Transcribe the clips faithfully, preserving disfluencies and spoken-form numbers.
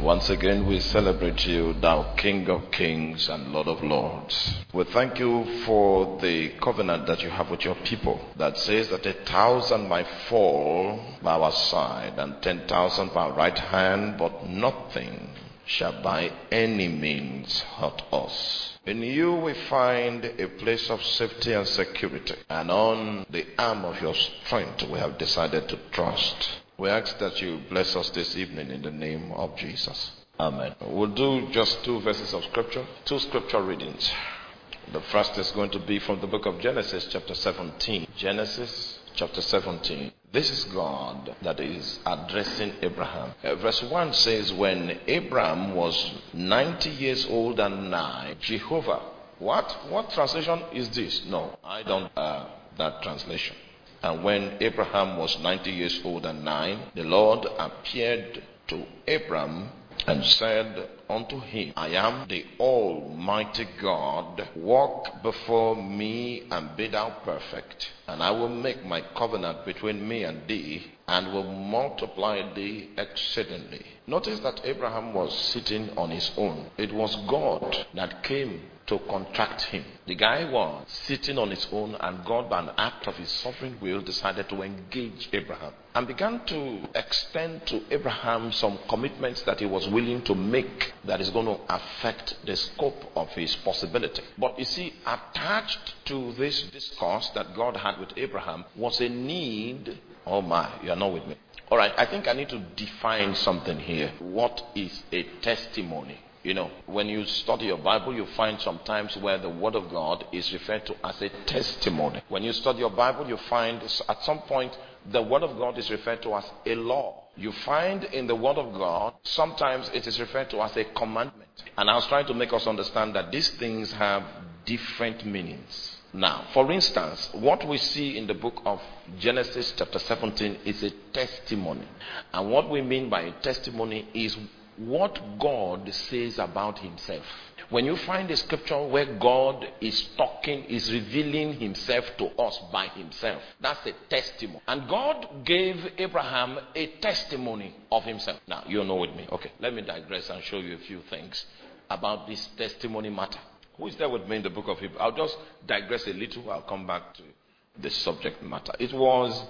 Once again, we celebrate you, thou King of kings and Lord of lords. We thank you for the covenant that you have with your people that says that a thousand might fall by our side and ten thousand by our right hand, but nothing shall by any means hurt us. In you we find a place of safety and security, and on the arm of your strength we have decided to trust. We ask that you bless us this evening in the name of Jesus. Amen. We'll do just two verses of scripture, two scripture readings. The first is going to be from the book of Genesis chapter seventeen. Genesis chapter seventeen. This is God that is addressing Abraham. Uh, verse one says, when Abraham was ninety years old and nigh, Jehovah. What? What translation is this? No, I don't uh, that translation. And when Abraham was ninety years old and nine, the Lord appeared to Abraham and said unto him, I am the Almighty God. Walk before me and be thou perfect. And I will make my covenant between me and thee, and will multiply thee exceedingly. Notice that Abraham was sitting on his own. It was God that came to contract him. The guy was sitting on his own, and God, by an act of his sovereign will, decided to engage Abraham and began to extend to Abraham some commitments that he was willing to make that is going to affect the scope of his possibility. But you see, attached to this discourse that God had with Abraham was a need. Oh my, you are not with me. All right, I think I need to define something here. What is a testimony? You know, when you study your Bible, you find sometimes where the Word of God is referred to as a testimony. When you study your Bible, you find at some point the Word of God is referred to as a law. You find in the Word of God, sometimes it is referred to as a commandment. And I was trying to make us understand that these things have different meanings. Now, for instance, what we see in the book of Genesis chapter seventeen is a testimony. And what we mean by a testimony is what God says about himself. When you find a scripture where God is talking, is revealing himself to us by himself, that's a testimony. And God gave Abraham a testimony of himself. Now, you know with me. Okay, let me digress and show you a few things about this testimony matter. Who is there with me in the book of Hebrews? I'll just digress a little. I'll come back to the subject matter. It was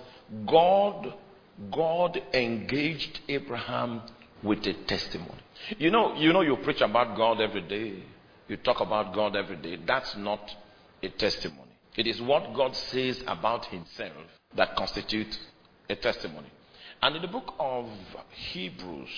God, God engaged Abraham with a testimony. You know, you know, you preach about God every day. You talk about God every day. That's not a testimony. It is what God says about himself that constitutes a testimony. And in the book of Hebrews,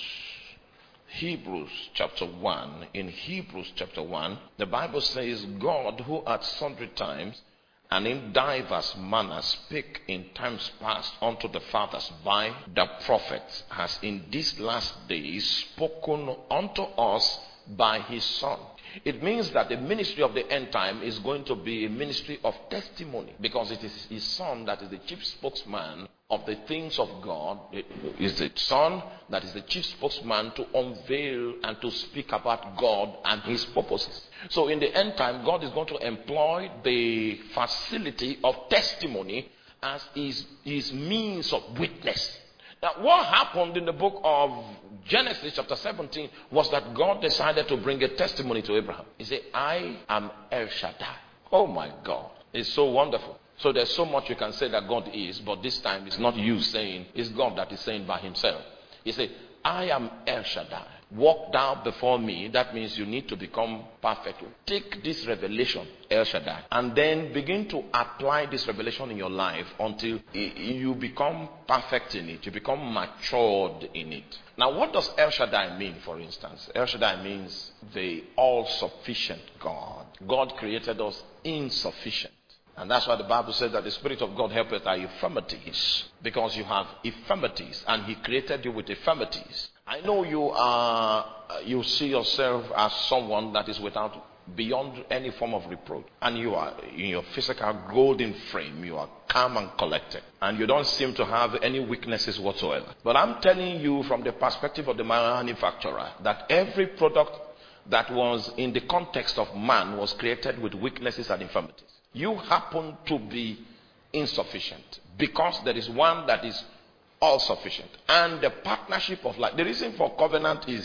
Hebrews chapter one, in Hebrews chapter one, the Bible says, God, who at sundry times and in divers manners spake in times past unto the fathers by the prophets, has in these last days spoken unto us by his Son. It means that the ministry of the end time is going to be a ministry of testimony, because it is his Son that is the chief spokesman of the things of God. It is the Son that is the chief spokesman to unveil and to speak about God and his purposes. So in the end time, God is going to employ the facility of testimony as his, his means of witness. Now, what happened in the book of Genesis chapter seventeen was that God decided to bring a testimony to Abraham. He said, I am El Shaddai. Oh my God. It's so wonderful. So there's so much you can say that God is, but this time it's not you saying, it's God that is saying by himself. He said, I am El Shaddai. Walk thou before me. That means you need to become perfect. Take this revelation, El Shaddai, and then begin to apply this revelation in your life until you become perfect in it. You become matured in it. Now, what does El Shaddai mean, for instance? El Shaddai means the all-sufficient God. God created us insufficient. And that's why the Bible says that the Spirit of God helpeth our infirmities, because you have infirmities and he created you with infirmities. I know you are, you see yourself as someone that is without, beyond any form of reproach. And you are in your physical golden frame. You are calm and collected. And you don't seem to have any weaknesses whatsoever. But I'm telling you from the perspective of the manufacturer that every product that was in the context of man was created with weaknesses and infirmities. You happen to be insufficient because there is one that is all sufficient. And the partnership of life. The reason for covenant is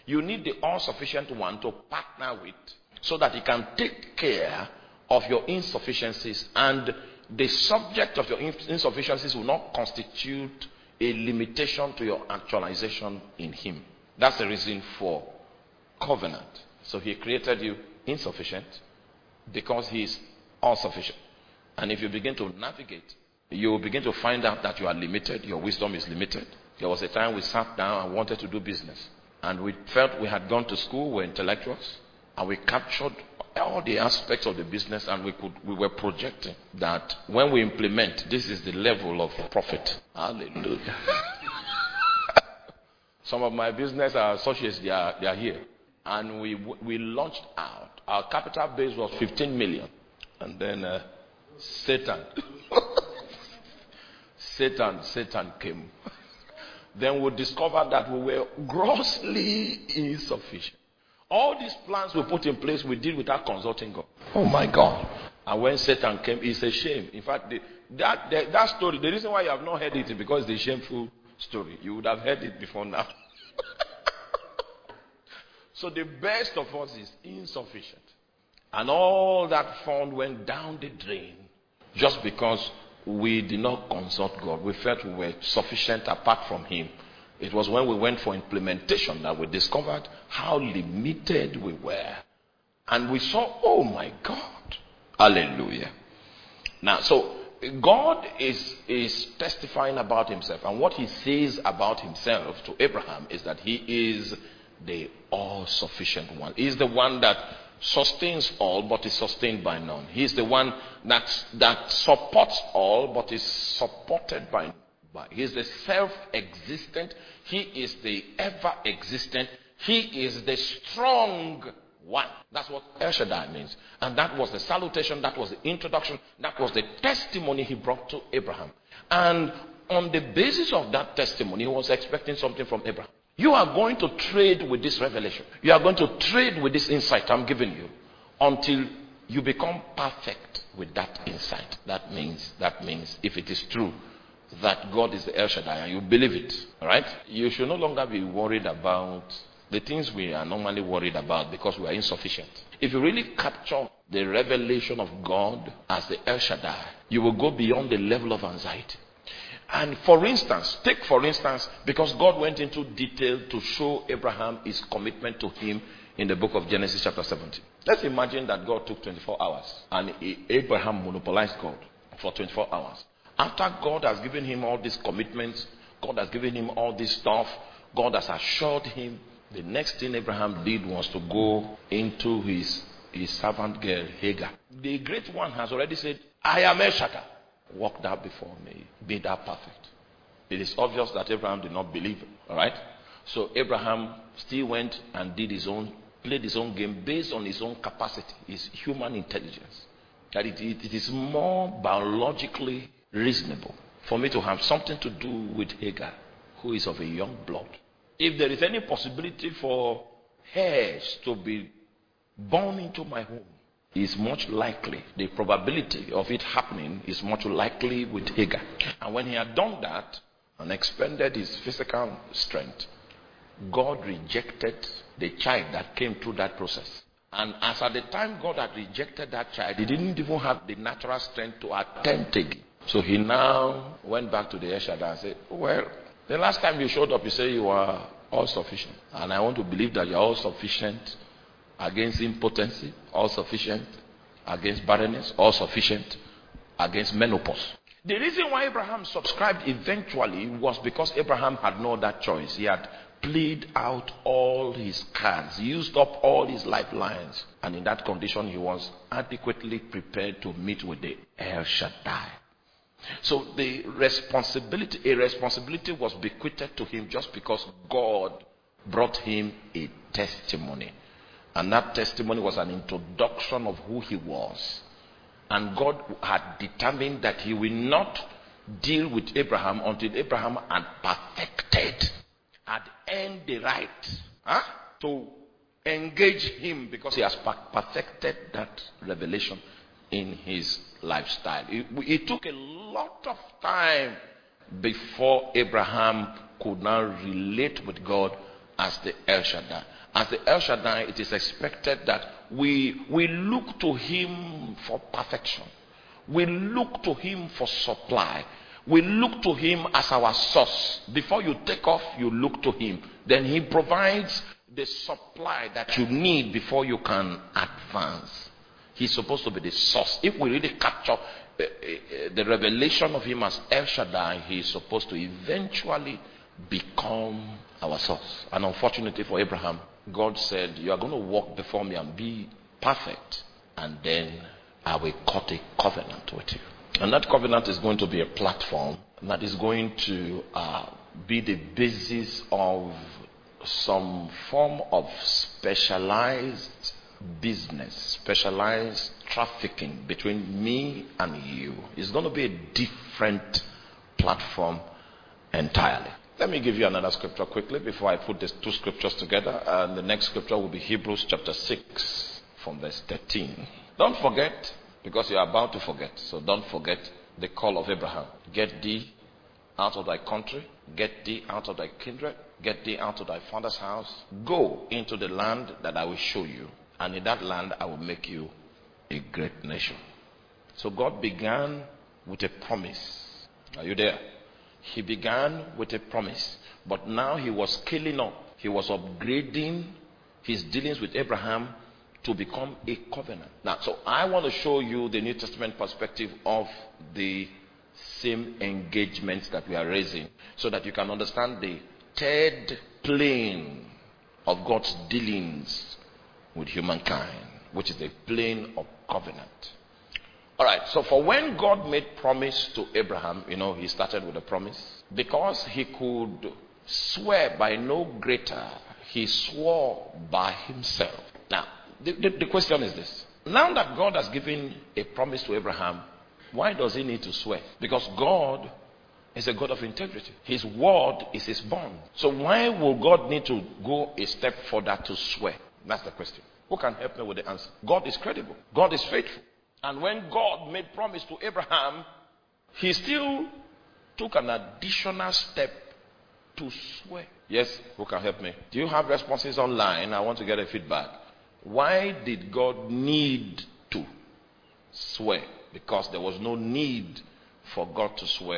You need the all-sufficient one to partner with so that he can take care of your insufficiencies, and the subject of your insufficiencies will not constitute a limitation to your actualization in him. That's the reason for covenant. So he created you insufficient because he is all-sufficient. And if you begin to navigate, you will begin to find out that you are limited. Your wisdom is limited. There was a time we sat down and wanted to do business, and we felt we had gone to school, we're intellectuals, and we captured all the aspects of the business, and we could we were projecting that when we implement, this is the level of profit. Hallelujah. Some of my business associates, they are, they are here. And we we launched out. Our capital base was fifteen million. And then uh, Satan. Satan, Satan came. Then we discovered that we were grossly insufficient. All these plans we put in place, we did without consulting God. Oh my God. And when Satan came, it's a shame. In fact, the, that, the, that story, the reason why you have not heard it is because it's a shameful story. You would have heard it before now. So the best of us is insufficient. And all that fund went down the drain just because we did not consult God. We felt we were sufficient apart from him. It was when we went for implementation that we discovered how limited we were. And we saw, oh my God. Hallelujah. Now, so God is, is testifying about himself. And what he says about himself to Abraham is that he is the all-sufficient one. He is the one that sustains all, but is sustained by none. He is the one that, that supports all, but is supported by none. He is the self-existent. He is the ever-existent. He is the strong one. That's what El Shaddai means. And that was the salutation. That was the introduction. That was the testimony he brought to Abraham. And on the basis of that testimony, he was expecting something from Abraham. You are going to trade with this revelation. You are going to trade with this insight I'm giving you until you become perfect with that insight. That means, that means if it is true that God is the El Shaddai and you believe it, all right, you should no longer be worried about the things we are normally worried about because we are insufficient. If you really capture the revelation of God as the El Shaddai, you will go beyond the level of anxiety. And for instance, take for instance, because God went into detail to show Abraham his commitment to him in the book of Genesis chapter seventeen. Let's imagine that God took twenty-four hours and Abraham monopolized God for twenty-four hours. After God has given him all these commitments, God has given him all this stuff, God has assured him, the next thing Abraham did was to go into his, his servant girl, Hagar. The great one has already said, I am El Shaddai. Walk thou before me, be thou perfect. It is obvious that Abraham did not believe it. Alright? So Abraham still went and did his own, played his own game based on his own capacity, his human intelligence. That it, it, it is more biologically reasonable for me to have something to do with Hagar, who is of a young blood. If there is any possibility for heirs to be born into my home, is much likely, the probability of it happening is much likely with Hagar. And when he had done that and expended his physical strength, God rejected the child that came through that process. And as at the time God had rejected that child, he didn't even have the natural strength to attempt again. So he now went back to the El Shaddai and said, well, the last time you showed up, you said you are all sufficient. And I want to believe that you are all sufficient against impotency, all sufficient against barrenness, all sufficient against menopause. The reason why Abraham subscribed eventually was because Abraham had no other choice. He had played out all his cards, used up all his lifelines, and in that condition he was adequately prepared to meet with the El Shaddai. So the responsibility, a responsibility was bequeathed to him just because God brought him a testimony. And that testimony was an introduction of who he was. And God had determined that he will not deal with Abraham until Abraham had perfected, had earned the right huh, to engage him, because he has perfected that revelation in his lifestyle. It, it took a lot of time before Abraham could now relate with God as the El Shaddai. As the El Shaddai, it is expected that we, we look to him for perfection. We look to him for supply. We look to him as our source. Before you take off, you look to him. Then he provides the supply that you need before you can advance. He's supposed to be the source. If we really capture the revelation of him as El Shaddai, he is supposed to eventually become our source. And unfortunately for Abraham, God said, you are going to walk before me and be perfect, and then I will cut a covenant with you. And that covenant is going to be a platform that is going to uh, be the basis of some form of specialized business, specialized trafficking between me and you. It's going to be a different platform entirely. Let me give you another scripture quickly before I put these two scriptures together. And the next scripture will be Hebrews chapter six from verse thirteen. Don't forget, because you are about to forget, so don't forget the call of Abraham. Get thee out of thy country, get thee out of thy kindred, get thee out of thy father's house, go into the land that I will show you, and in that land I will make you a great nation. So God began with a promise. Are you there? He began with a promise, but now he was scaling up. He was upgrading his dealings with Abraham to become a covenant. Now, so I want to show you the New Testament perspective of the same engagements that we are raising, so that you can understand the third plane of God's dealings with humankind, which is the plane of covenant. All right, so for when God made promise to Abraham, you know, he started with a promise. Because he could swear by no greater, he swore by himself. Now, the, the, the question is this. Now that God has given a promise to Abraham, why does he need to swear? Because God is a God of integrity. His word is his bond. So why will God need to go a step further to swear? That's the question. Who can help me with the answer? God is credible. God is faithful. And when God made promise to Abraham, he still took an additional step to swear. Yes, who can help me? Do you have responses online? I want to get a feedback. Why did God need to swear? Because there was no need for God to swear,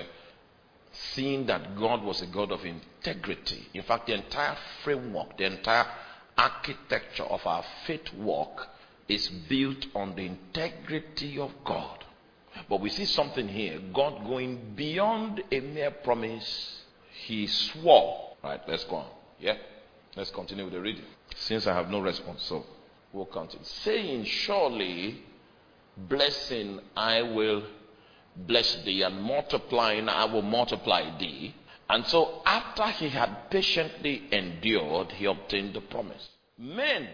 seeing that God was a God of integrity. In fact, the entire framework, the entire architecture of our faith walk is built on the integrity of God. But we see something here. God going beyond a mere promise. He swore. Right, let's go on. Yeah? Let's continue with the reading. Since I have no response, so we'll continue. Saying, surely blessing I will bless thee, and multiplying I will multiply thee. And so after he had patiently endured, he obtained the promise. Men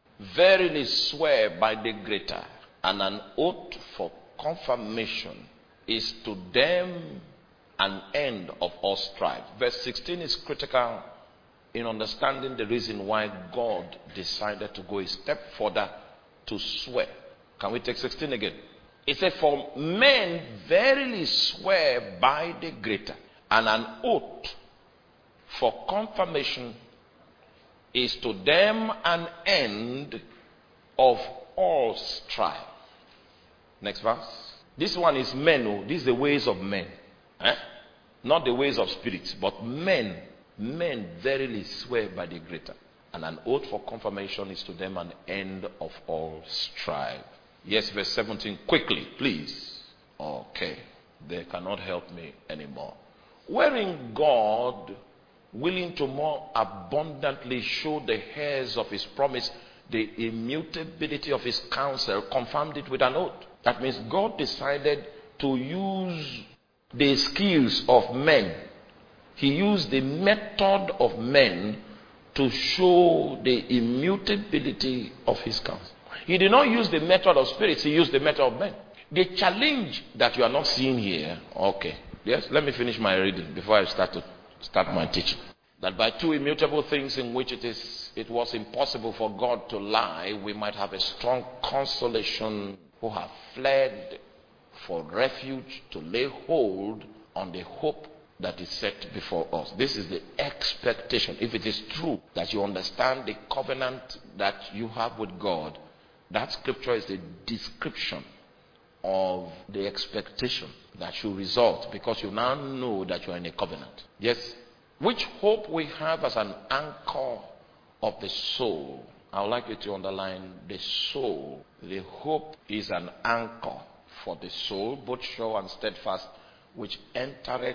verily swear by the greater, and an oath for confirmation is to them an end of all strife. Verse sixteen is critical in understanding the reason why God decided to go a step further to swear. Can we take sixteen again? It said, for men verily swear by the greater, and an oath for confirmation is to them an end of all strife. Next verse. This one is men. Oh, this is the ways of men. Eh? Not the ways of spirits, but men. Men verily swear by the greater. And an oath for confirmation is to them an end of all strife. Yes, verse seventeen. Quickly, please. Okay. They cannot help me anymore. Wherein God, willing to more abundantly show the heirs of his promise the immutability of his counsel, confirmed it with an oath. That means God decided to use the skills of men. He used the method of men to show the immutability of his counsel. He did not use the method of spirits, he used the method of men. The challenge that you are not seeing here, okay, yes, let me finish my reading before I start to start my teaching. That by two immutable things in which it is it was impossible for God to lie, we might have a strong consolation who have fled for refuge to lay hold on the hope that is set before us. This is the expectation. If it is true that you understand the covenant that you have with God, that scripture is a description of the expectation that should result, because you now know that you are in a covenant. Yes. Which hope we have as an anchor of the soul. I would like you to underline the soul. The hope is an anchor for the soul, both sure and steadfast, which entereth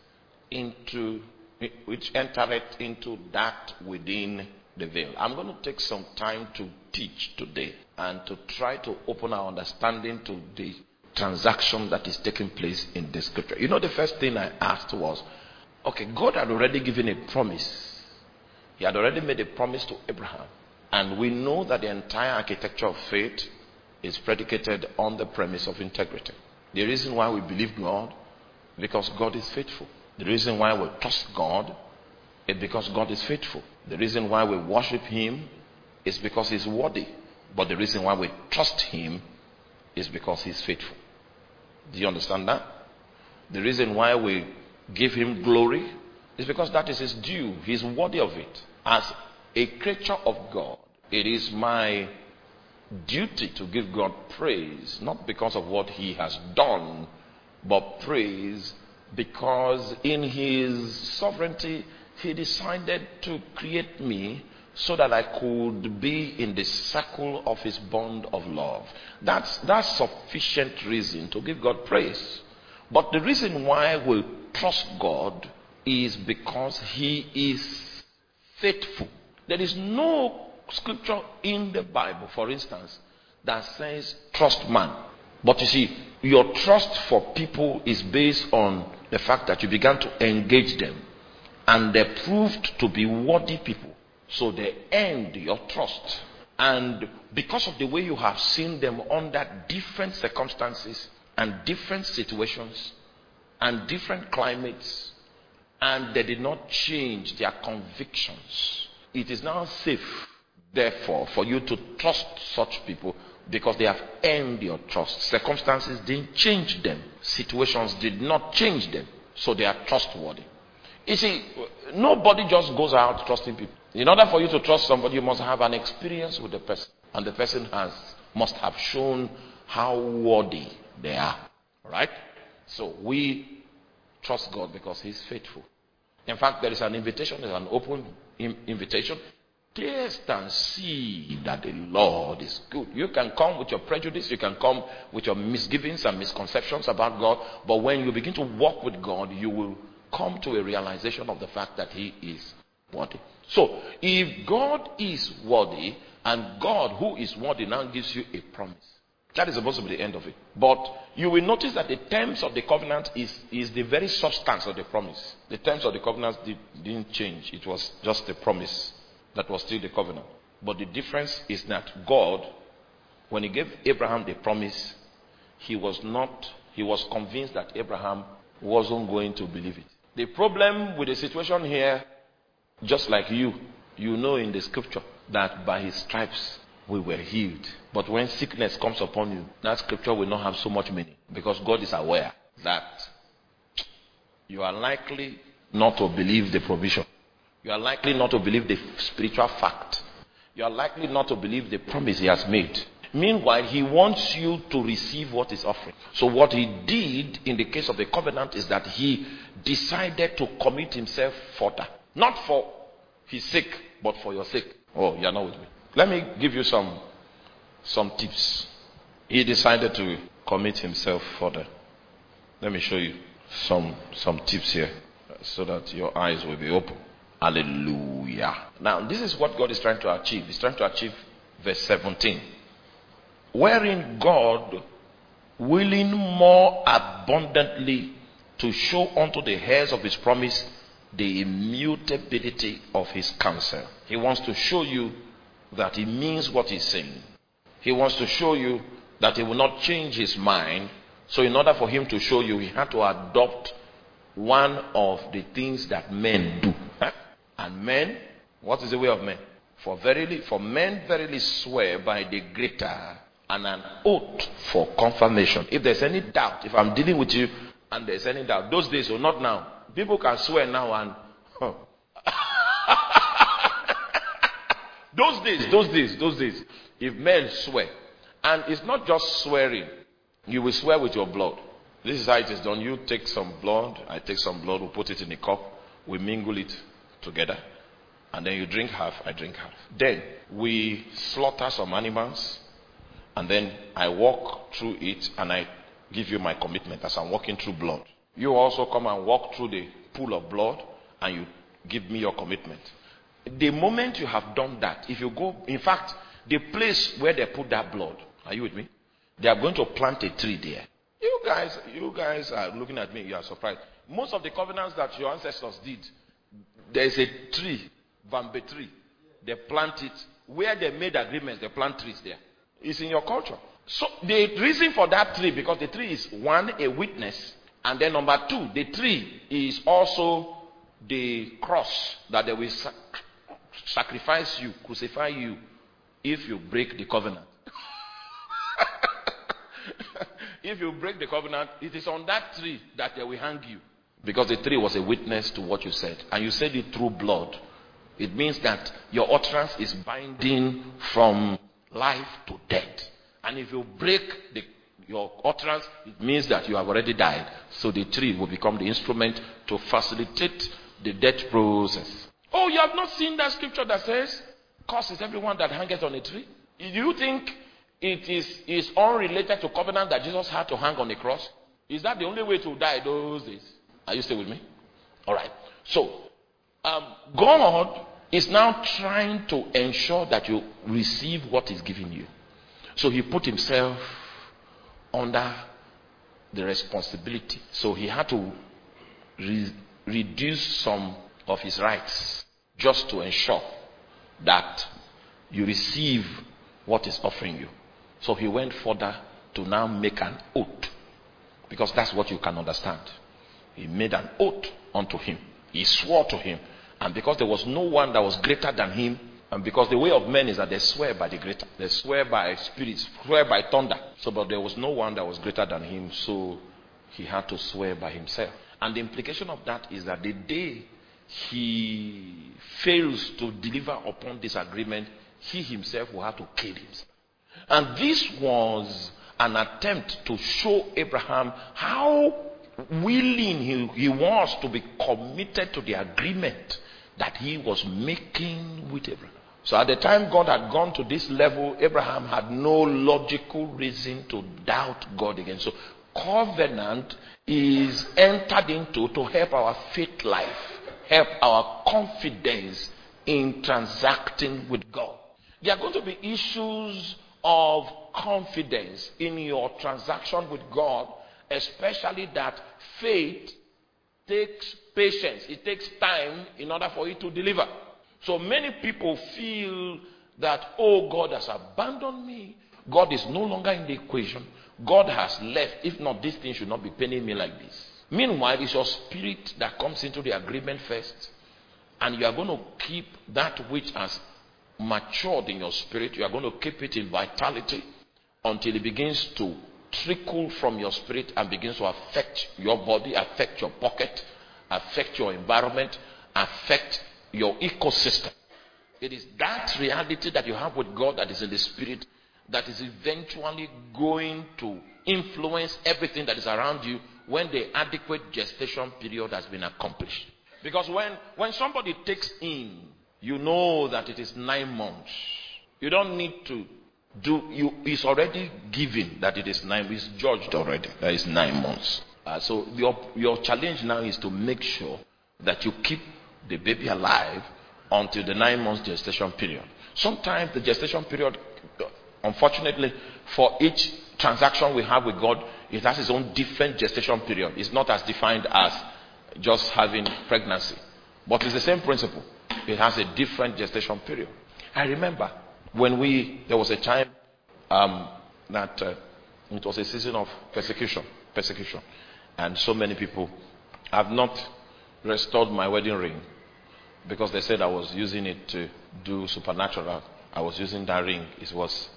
into which entereth into that within the veil. I'm going to take some time to teach today and to try to open our understanding to the transaction that is taking place in the scripture. You know, the first thing I asked was, okay, God had already given a promise. He had already made a promise to Abraham. And we know that the entire architecture of faith is predicated on the premise of integrity. The reason why we believe God, because God is faithful. The reason why we trust God is because God is faithful. The reason why we worship Him is because He's worthy. But the reason why we trust Him is because He's faithful. Do you understand that? The reason why we give Him glory is because that is His due. He's worthy of it. As a creature of God, it is my duty to give God praise, not because of what He has done, but praise because in His sovereignty He decided to create me so that I could be in the circle of His bond of love. That's, that's sufficient reason to give God praise. But the reason why we trust God is because He is faithful. There is no scripture in the Bible, for instance, that says trust man. But you see, your trust for people is based on the fact that you began to engage them and they proved to be worthy people. So they earned your trust. And because of the way you have seen them under different circumstances and different situations and different climates, and they did not change their convictions, it is now safe, therefore, for you to trust such people because they have earned your trust. Circumstances didn't change them. Situations did not change them. So they are trustworthy. You see, nobody just goes out trusting people. In order for you to trust somebody, you must have an experience with the person. And the person has must have shown how worthy they are. Right? So we trust God because He's faithful. In fact, there is an invitation, there's an open invitation. Taste and see that the Lord is good. You can come with your prejudice, you can come with your misgivings and misconceptions about God, but when you begin to walk with God, you will come to a realization of the fact that He is worthy. So, if God is worthy, and God who is worthy now gives you a promise, that is supposed to be the end of it. But you will notice that the terms of the covenant is, is the very substance of the promise. The terms of the covenant did, didn't change. It was just a promise that was still the covenant. But the difference is that God, when He gave Abraham the promise, He was not, He was convinced that Abraham wasn't going to believe it. The problem with the situation here, just like you, you know in the scripture that by His stripes we were healed. But when sickness comes upon you, that scripture will not have so much meaning, because God is aware that you are likely not to believe the provision. You are likely not to believe the spiritual fact. You are likely not to believe the promise He has made. Meanwhile, He wants you to receive what He's offering. So what He did in the case of the covenant is that He decided to commit Himself further. Not for His sake, but for your sake. Oh, you are not with me. Let me give you some, some tips. He decided to commit Himself further. Let me show you some, some tips here so that your eyes will be open. Hallelujah. Now, this is what God is trying to achieve. He's trying to achieve verse seventeen. Wherein God, willing more abundantly to show unto the heirs of His promise the immutability of His counsel. He wants to show you that He means what He's saying. He wants to show you that He will not change His mind. So in order for Him to show you, He had to adopt one of the things that men do. And men, what is the way of men? For verily, for men verily swear by the greater, and an oath for confirmation. If there's any doubt, if I'm dealing with you and there's any doubt, those days, or not now, People can swear now and huh. those days, those days, those days, if men swear, and it's not just swearing, you will swear with your blood. This is how it is done. You take some blood, I take some blood, we put it in a cup, we mingle it together, and then you drink half, I drink half. Then we slaughter some animals, and then I walk through it, and I give you my commitment as I'm walking through blood. You also come and walk through the pool of blood, and you give me your commitment. The moment you have done that, if you go, in fact, the place where they put that blood, are you with me? They are going to plant a tree there. You guys, you guys are looking at me, you are surprised. Most of the covenants that your ancestors did, there is a tree, bamboo tree. They plant it. Where they made agreements, they plant trees there. It's in your culture. So the reason for that tree, because the tree is one, a witness, and then number two, the tree is also the cross that they will sac- sacrifice you, crucify you, if you break the covenant. If you break the covenant, it is on that tree that they will hang you. Because the tree was a witness to what you said. And you said it through blood. It means that your utterance is binding from life to death. And if you break the, your utterance, it means that you have already died. So the tree will become the instrument to facilitate the death process. Oh, you have not seen that scripture that says, "Cursed is everyone that hangeth on a tree"? Do you think it is, is unrelated to covenant that Jesus had to hang on the cross? Is that the only way to die those days? Are you still with me? All right. So, um, God is now trying to ensure that you receive what is given you. So he put himself under the responsibility. So he had to re- reduce some of his rights just to ensure that you receive what is offering you. So he went further to now make an oath, because that's what you can understand. He made an oath unto him. He swore to him. And because there was no one that was greater than him, and because the way of men is that they swear by the greater, they swear by spirits, swear by thunder. So, but there was no one that was greater than him, so he had to swear by himself. And the implication of that is that the day he fails to deliver upon this agreement, he himself will have to kill himself. And this was an attempt to show Abraham how willing he, he was to be committed to the agreement that he was making with Abraham. So at the time God had gone to this level, Abraham had no logical reason to doubt God again. So covenant is entered into to help our faith life, help our confidence in transacting with God. There are going to be issues of confidence in your transaction with God, especially that faith takes patience. It takes time in order for it to deliver. So many people feel that, oh, God has abandoned me. God is no longer in the equation. God has left. If not, this thing should not be paining me like this. Meanwhile, it's your spirit that comes into the agreement first. And you are going to keep that which has matured in your spirit. You are going to keep it in vitality until it begins to trickle from your spirit and begins to affect your body, affect your pocket, affect your environment, affect your ecosystem. It is that reality that you have with God that is in the spirit that is eventually going to influence everything that is around you when the adequate gestation period has been accomplished. Because when, when somebody takes in, you know that it is nine months. You don't need to do, you, it's already given that it is nine, it's judged already that it's nine months. Uh, so your, your challenge now is to make sure that you keep the baby alive until the nine months gestation period. Sometimes the gestation period, unfortunately, for each transaction we have with God, it has its own different gestation period. It's not as defined as just having pregnancy. But it's the same principle. It has a different gestation period. I remember when we, there was a time um, that uh, it was a season of persecution, persecution. And so many people have not restored my wedding ring because they said I was using it to do supernatural. I was using that ring. It was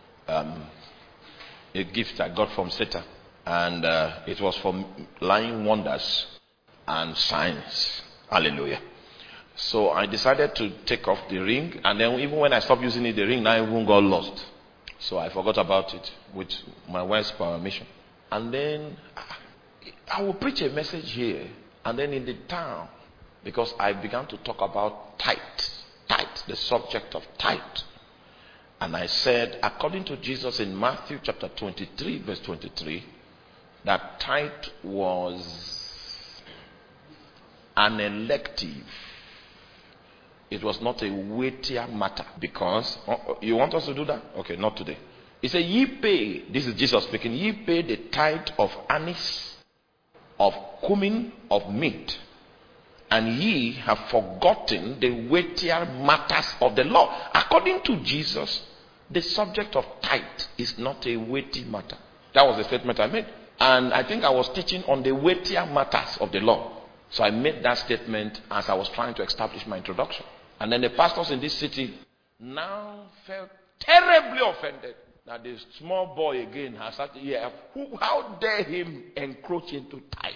um, a gift I got from Satan. And uh, it was for lying wonders. and signs. Hallelujah. So I decided to take off the ring, and then even when I stopped using it, the ring now even got lost. So I forgot about it with my wife's permission. And then I will preach a message here, and then in the town, because I began to talk about tithe, tithe, the subject of tithe. And I said, according to Jesus in Matthew chapter twenty-three, verse twenty-three, that tithe was an elective. It was not a weightier matter. Because, oh, you want us to do that? Okay, not today. He said, ye pay, this is Jesus speaking, ye pay the tithe of anise, of cumin, of mint, and ye have forgotten the weightier matters of the law. According to Jesus, the subject of tithe is not a weighty matter. That was the statement I made. And I think I was teaching on the weightier matters of the law. So I made that statement as I was trying to establish my introduction. And then the pastors in this city now felt terribly offended that the small boy again has started here. Who, how dare him encroach into tithe?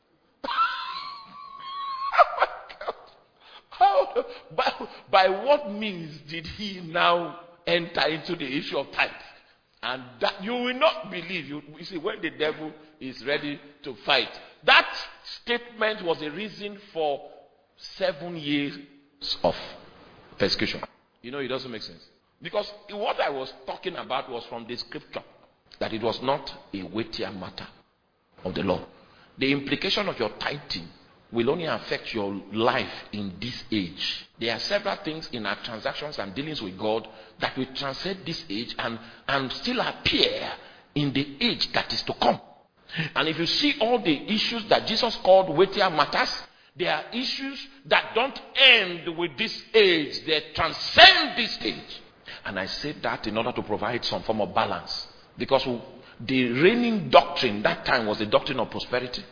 Oh my God. How, by, by what means did he now enter into the issue of tithe? And that you will not believe. You, you see, when the devil is ready to fight, that statement was a reason for seven years of persecution. You know, it doesn't make sense. Because what I was talking about was from the scripture, that it was not a weightier matter of the law. The implication of your tithing will only affect your life in this age. There are several things in our transactions and dealings with God that will transcend this age and, and still appear in the age that is to come. And if you see all the issues that Jesus called weightier matters, there are issues that don't end with this age. They transcend this age. And I said that in order to provide some form of balance. Because the reigning doctrine that time was the doctrine of prosperity.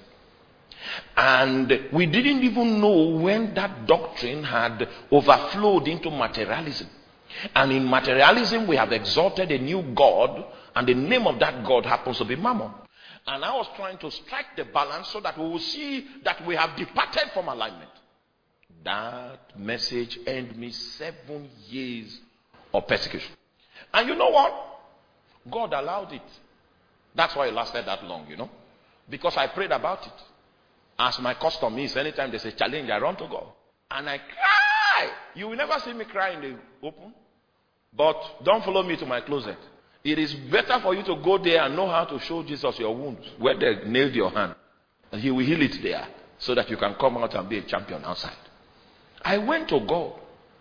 And we didn't even know when that doctrine had overflowed into materialism. And in materialism we have exalted a new God, and the name of that God happens to be Mammon. And I was trying to strike the balance so that we will see that we have departed from alignment. That message earned me seven years of persecution. And you know what? God allowed it. That's why it lasted that long, you know. Because I prayed about it. As my custom is, anytime there's a challenge, I run to God. And I cry. You will never see me cry in the open. But don't follow me to my closet. It is better for you to go there and know how to show Jesus your wounds, where they nailed your hand. And he will heal it there, so that you can come out and be a champion outside. I went to God.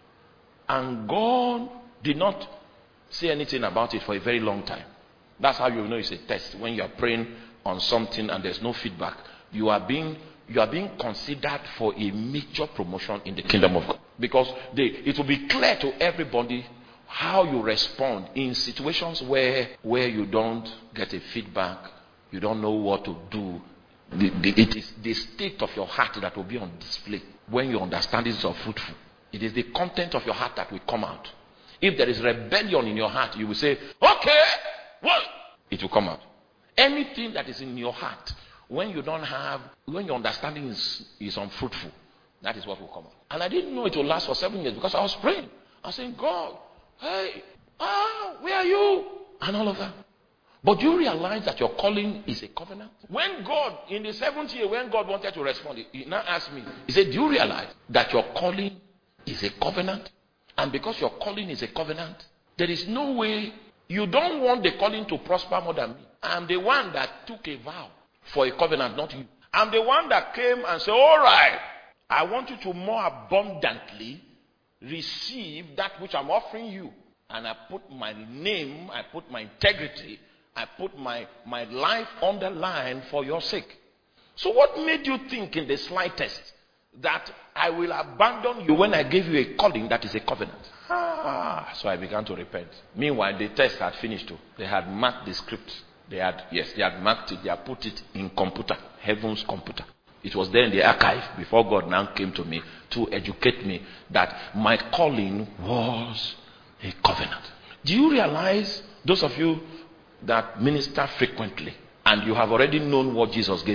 And God did not say anything about it for a very long time. That's how you know it's a test. When you are praying on something and there's no feedback, you are being you are being considered for a major promotion in the kingdom of God. Because they, it will be clear to everybody how you respond in situations where where you don't get a feedback, you don't know what to do. The, the, it is the state of your heart that will be on display when your understanding is fruitful. It is the content of your heart that will come out. If there is rebellion in your heart, you will say, okay, well, it will come out. Anything that is in your heart, when you don't have, when your understanding is, is unfruitful, that is what will come out. And I didn't know it will last for seven years because I was praying. I was saying, God, hey, ah, where are you? And all of that. But you realize that your calling is a covenant? When God, in the seventh year, when God wanted to respond, he now asked me, he said, do you realize that your calling is a covenant? And because your calling is a covenant, there is no way, you don't want the calling to prosper more than me. I'm the one that took a vow for a covenant, not you. I'm the one that came and said, all right, I want you to more abundantly receive that which I'm offering you. And I put my name, I put my integrity, I put my, my life on the line for your sake. So what made you think in the slightest that I will abandon you when I gave you a calling that is a covenant? Ah, so I began to repent. Meanwhile, the test had finished too. They had marked the script. They had, yes, they had marked it. They had put it in computer, heaven's computer. It was there in the archive before God now came to me to educate me that my calling was a covenant. Do you realize, those of you that minister frequently, and you have already known what Jesus gave you,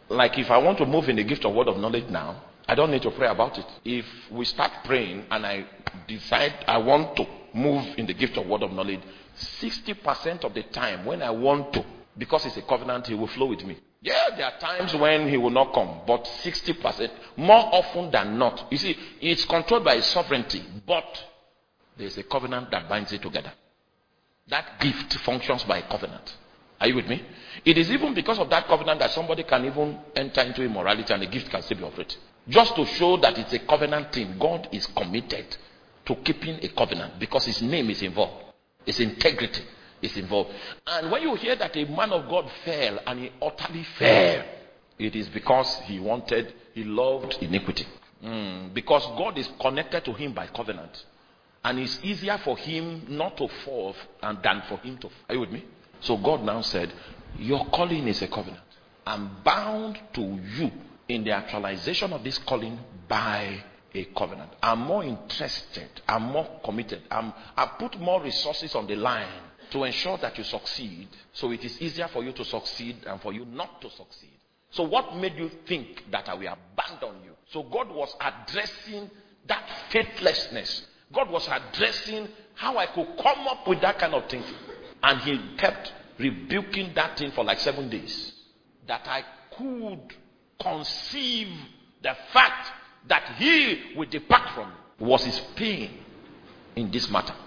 Like if I want to move in the gift of word of knowledge now, I don't need to pray about it. If we start praying and I decide I want to move in the gift of word of knowledge, sixty percent of the time when I want to, because it's a covenant, he will flow with me. Yeah, there are times when he will not come, but sixty percent, more often than not. You see, it's controlled by his sovereignty, but there's a covenant that binds it together. That gift functions by covenant. Are you with me? It is even because of that covenant that somebody can even enter into immorality and the gift can still be operating. Just to show that it's a covenant thing. God is committed to keeping a covenant because his name is involved. His integrity is involved. And when you hear that a man of God fell and he utterly fell, it is because he wanted, he loved iniquity. Mm, because God is connected to him by covenant. And it's easier for him not to fall and than for him to fall. Are you with me? So God now said, your calling is a covenant. I'm bound to you in the actualization of this calling by a covenant. I'm more interested. I'm more committed. I'm, I put more resources on the line to ensure that you succeed. So it is easier for you to succeed than for you not to succeed. So what made you think that I will abandon you? So God was addressing that faithlessness. God was addressing how I could come up with that kind of thinking. And he kept rebuking that thing for like seven days. That I could conceive the fact that he will depart from me was his pain in this matter.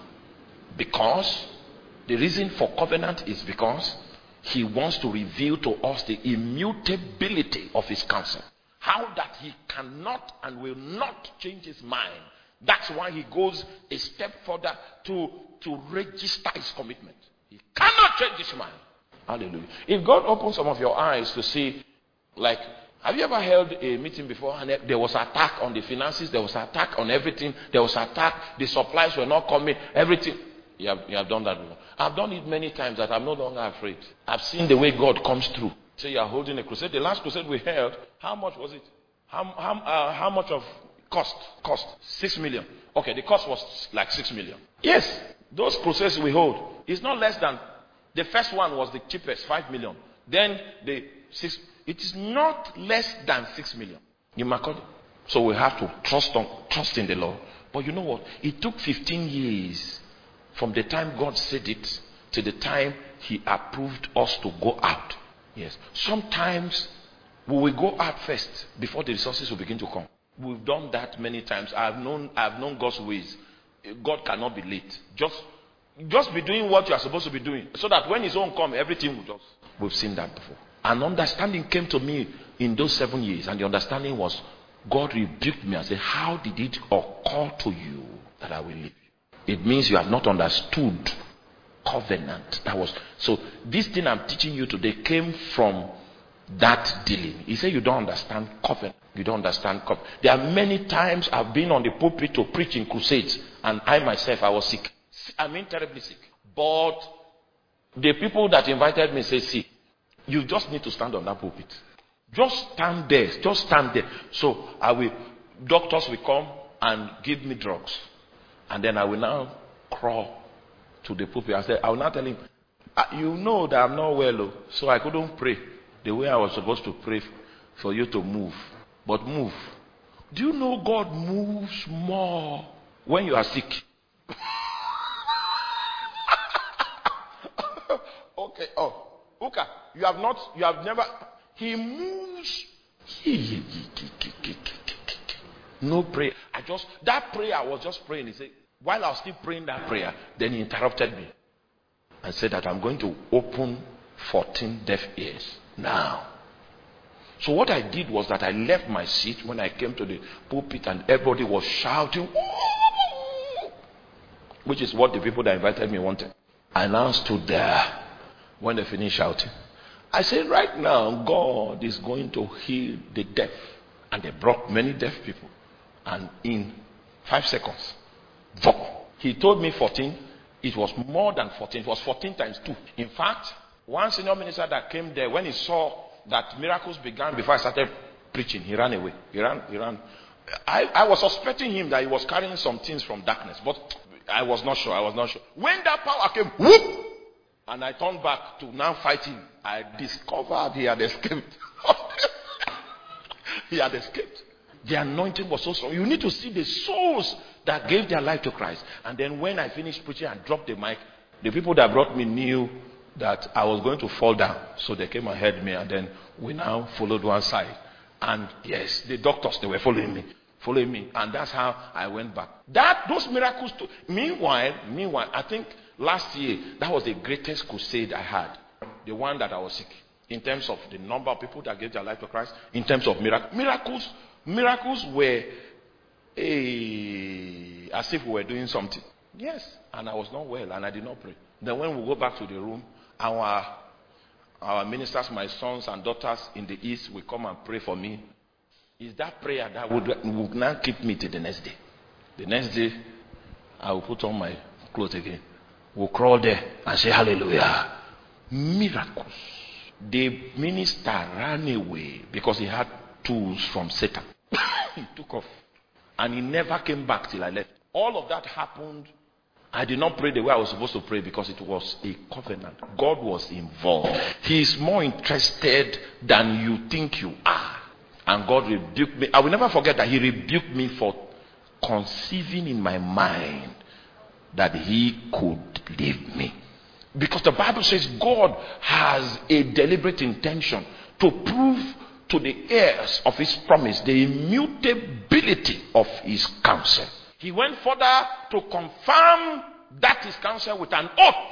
Because the reason for covenant is because he wants to reveal to us the immutability of his counsel. How that he cannot and will not change his mind. That's why he goes a step further to, to register his commitment. He cannot change his mind. Hallelujah. If God opens some of your eyes to see, like, have you ever held a meeting before and there was attack on the finances, there was attack on everything, there was attack, the supplies were not coming, everything. You have, you have done that before. I've done it many times that I'm no longer afraid. I've seen the way God comes through. Say you are holding a crusade. The last crusade we held, how much was it? How, how, uh, how much of cost? Cost. Six million. Okay, the cost was like six million. Yes, those crusades we hold is not less than, the first one was the cheapest, five million. Then the six, it is not less than six million. You mark it. So we have to trust on, trust in the Lord. But you know what? It took fifteen years from the time God said it to the time he approved us to go out. Yes. Sometimes we will go out first before the resources will begin to come. We've done that many times. I've known I've known God's ways. God cannot be late. Just just be doing what you are supposed to be doing. So that when his own come, everything will just. We've seen that before. An understanding came to me in those seven years. And the understanding was, God rebuked me and said, how did it occur to you that I will leave you? It means you have not understood covenant. That was so this thing I'm teaching you today came from that dealing. He said you don't understand covenant. You don't understand covenant. There are many times I've been on the pulpit to preach in crusades, and I myself I was sick. I mean terribly sick. But the people that invited me say, see, you just need to stand on that pulpit. Just stand there. Just stand there. So I will doctors will come and give me drugs. And then I will now crawl to the pulpit. I said, I will not tell him, you know that I'm not well, oh, so I couldn't pray the way I was supposed to pray for you to move. But move. Do you know God moves more when you are sick? Okay. Oh, Uka, you have not, you have never. He moves. No prayer. I just that prayer I was just praying. He said, while I was still praying that prayer, then he interrupted me and said that I'm going to open fourteen deaf ears now. So what I did was that I left my seat when I came to the pulpit and everybody was shouting, which is what the people that invited me wanted. I now stood there when they finished shouting. I said, right now, God is going to heal the deaf. And they brought many deaf people. And in five seconds, he told me fourteen. It was more than fourteen. It was fourteen times two. In fact, one senior minister that came there, when he saw that miracles began before I started preaching, he ran away. He ran, he ran. I, I was suspecting him that he was carrying some things from darkness, but I was not sure. I was not sure. When that power came, whoop, and I turned back to now fight him, I discovered he had escaped. He had escaped. The anointing was so strong. You need to see the souls that gave their life to Christ. And then when I finished preaching and dropped the mic, the people that brought me knew that I was going to fall down. So they came and held me, and then we now followed one side. And yes, the doctors, they were following me. Following me. And that's how I went back. That, those miracles too. Meanwhile, meanwhile, I think last year, that was the greatest crusade I had. The one that I was sick. In terms of the number of people that gave their life to Christ. In terms of miracles. Miracles, miracles were a, as if we were doing something. Yes. And I was not well, and I did not pray. Then when we go back to the room, our our ministers, my sons and daughters in the east, will come and pray for me. Is that prayer that would, would now keep me till the next day. The next day, I will put on my clothes again. We'll crawl there and say hallelujah. Miracles. The minister ran away because he had tools from Satan. He took off. And he never came back till I left. All of that happened. I did not pray the way I was supposed to pray because it was a covenant. God was involved. He is more interested than you think you are. And God rebuked me. I will never forget that he rebuked me for conceiving in my mind that he could leave me. Because the Bible says God has a deliberate intention to prove to the heirs of his promise the immutability of his counsel. He went further to confirm that his counsel with an oath,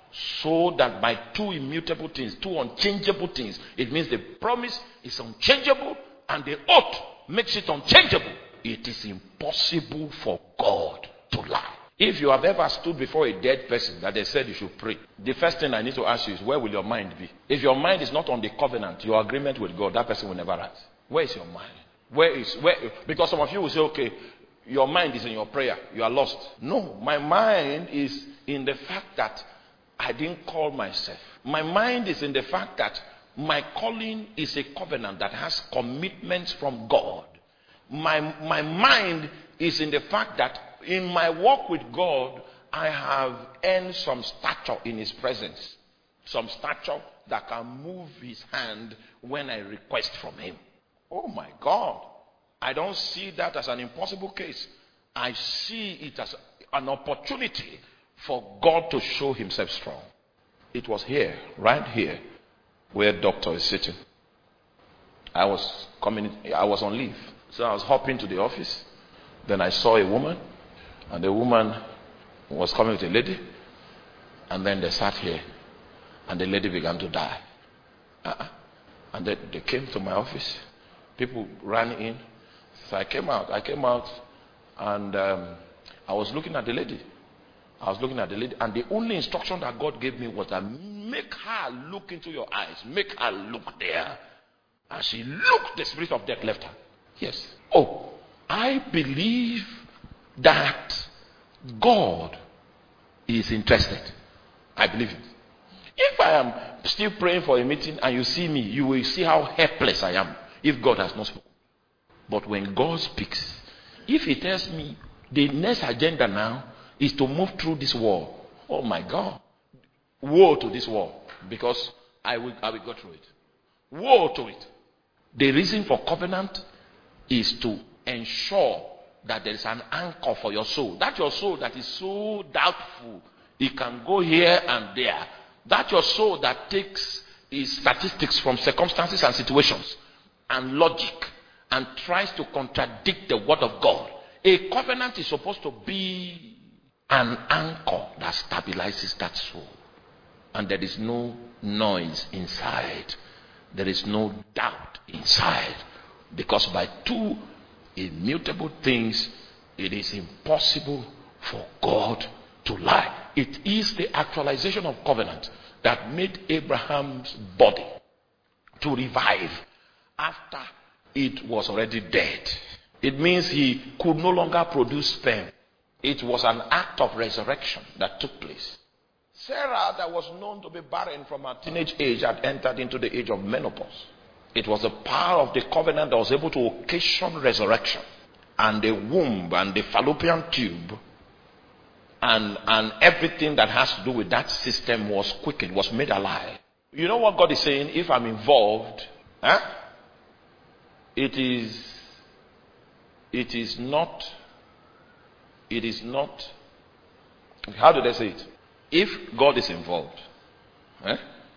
so that by two immutable things, two unchangeable things, it means the promise is unchangeable and the oath makes it unchangeable. It is impossible for God to lie. If you have ever stood before a dead person that they said you should pray, the first thing I need to ask you is, where will your mind be? If your mind is not on the covenant, your agreement with God, that person will never rise. Where is your mind? Where is where? Because some of you will say, okay, your mind is in your prayer. You are lost. No, my mind is in the fact that I didn't call myself. My mind is in the fact that my calling is a covenant that has commitments from God. My, my mind is in the fact that in my walk with God, I have earned some stature in his presence. Some stature that can move his hand when I request from him. Oh my God. I don't see that as an impossible case. I see it as an opportunity for God to show himself strong. It was here, right here, where doctor is sitting. I was coming, I was on leave. So I was hopping to the office. Then I saw a woman, and the woman was coming with a lady. And then they sat here, and the lady began to die. Uh-uh. And they, they came to my office. People ran in. So I came out. I came out, and um, I was looking at the lady. I was looking at the lady, and the only instruction that God gave me was that make her look into your eyes. Make her look there. And she looked, the spirit of death left her. Yes. Oh, I believe that God is interested. I believe it. If I am still praying for a meeting and you see me, you will see how helpless I am if God has not spoken. But when God speaks, if he tells me the next agenda now is to move through this wall, oh my God, woe to this wall, because I will, I will go through it. Woe to it. The reason for covenant is to ensure that there is an anchor for your soul. That your soul that is so doubtful, it can go here and there. That your soul that takes its statistics from circumstances and situations and logic and tries to contradict the word of God. A covenant is supposed to be an anchor that stabilizes that soul. And there is no noise inside. There is no doubt inside. Because by two immutable things, it is impossible for God to lie. It is the actualization of covenant that made Abraham's body to revive after it was already dead. It means he could no longer produce sperm. It was an act of resurrection that took place. Sarah, that was known to be barren from her teenage age, had entered into the age of menopause. It was the power of the covenant that was able to occasion resurrection. And the womb and the fallopian tube and, and everything that has to do with that system was quickened, was made alive. You know what God is saying? If I'm involved, huh? It is, it is not, it is not, how did I say it? If God is involved, eh,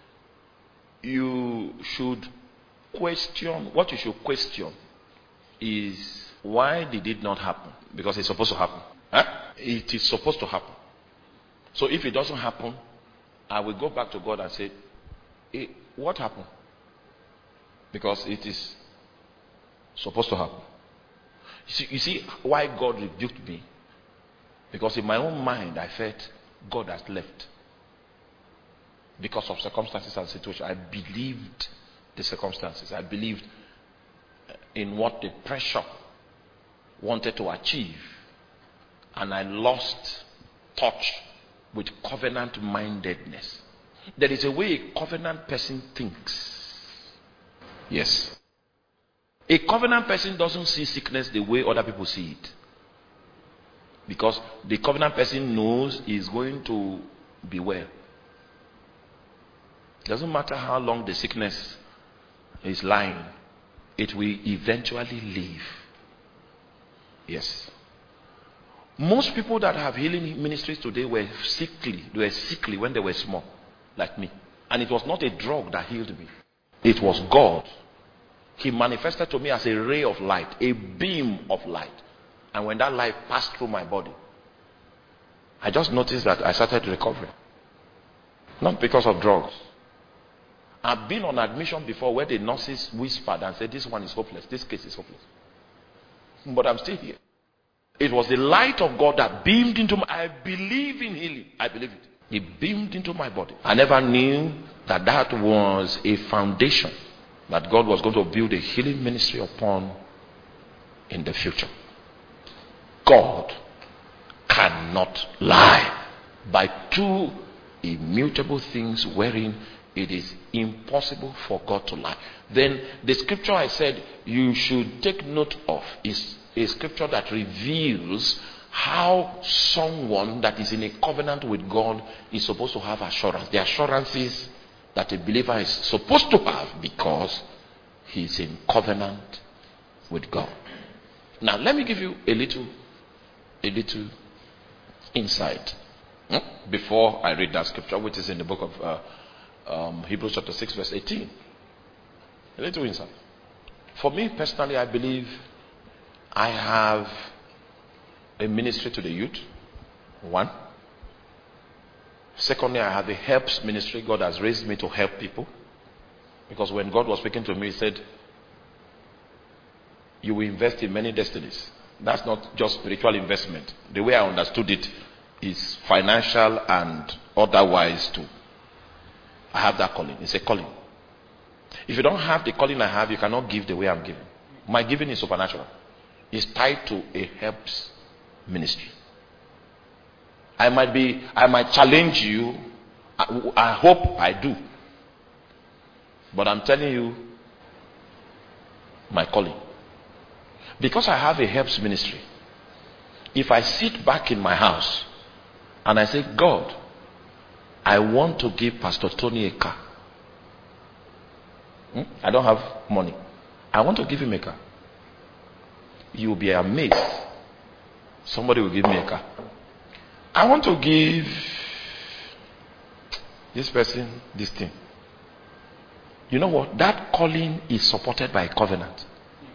you should question, what you should question is, why did it not happen? Because it's supposed to happen. Eh? It is supposed to happen. So if it doesn't happen, I will go back to God and say, hey, what happened? Because it is supposed to happen. You see, you see why God rebuked me? Because in my own mind, I felt God has left. Because of circumstances and situations. I believed the circumstances. I believed in what the pressure wanted to achieve. And I lost touch with covenant mindedness. There is a way a covenant person thinks. Yes. A covenant person doesn't see sickness the way other people see it. Because the covenant person knows he's going to be well. It doesn't matter how long the sickness is lying, it will eventually leave. Yes. Most people that have healing ministries today were sickly. They were sickly when they were small, like me. And it was not a drug that healed me. It was God. He manifested to me as a ray of light, a beam of light. And when that light passed through my body, I just noticed that I started recovering. Not because of drugs. I've been on admission before where the nurses whispered and said, this one is hopeless, this case is hopeless. But I'm still here. It was the light of God that beamed into my, I believe in healing. I believe it. It beamed into my body. I never knew that that was a foundation that God was going to build a healing ministry upon in the future. God cannot lie. By two immutable things wherein it is impossible for God to lie. Then the scripture I said you should take note of is a scripture that reveals how someone that is in a covenant with God is supposed to have assurance. The assurances that a believer is supposed to have because he is in covenant with God. Now let me give you a little a little insight hmm? before I read that scripture, which is in the book of uh, um, Hebrews chapter six verse eighteen. A little insight. For me personally, I believe I have a ministry to the youth. One. Secondly, I have a helps ministry. God has raised me to help people. Because when God was speaking to me, He said, you will invest in many destinies. That's not just spiritual investment. The way I understood it is financial and otherwise too. I have that calling. It's a calling. If you don't have the calling I have, you cannot give the way I'm giving. My giving is supernatural. It's tied to a helps ministry. I might be, I might challenge you. I, I hope I do. But I'm telling you, my calling. Because I have a helps ministry, if I sit back in my house and I say, God, I want to give Pastor Tony a car. Hmm? I don't have money. I want to give him a car. You will be amazed. Somebody will give me a car. I want to give this person this thing. You know what? That calling is supported by a covenant.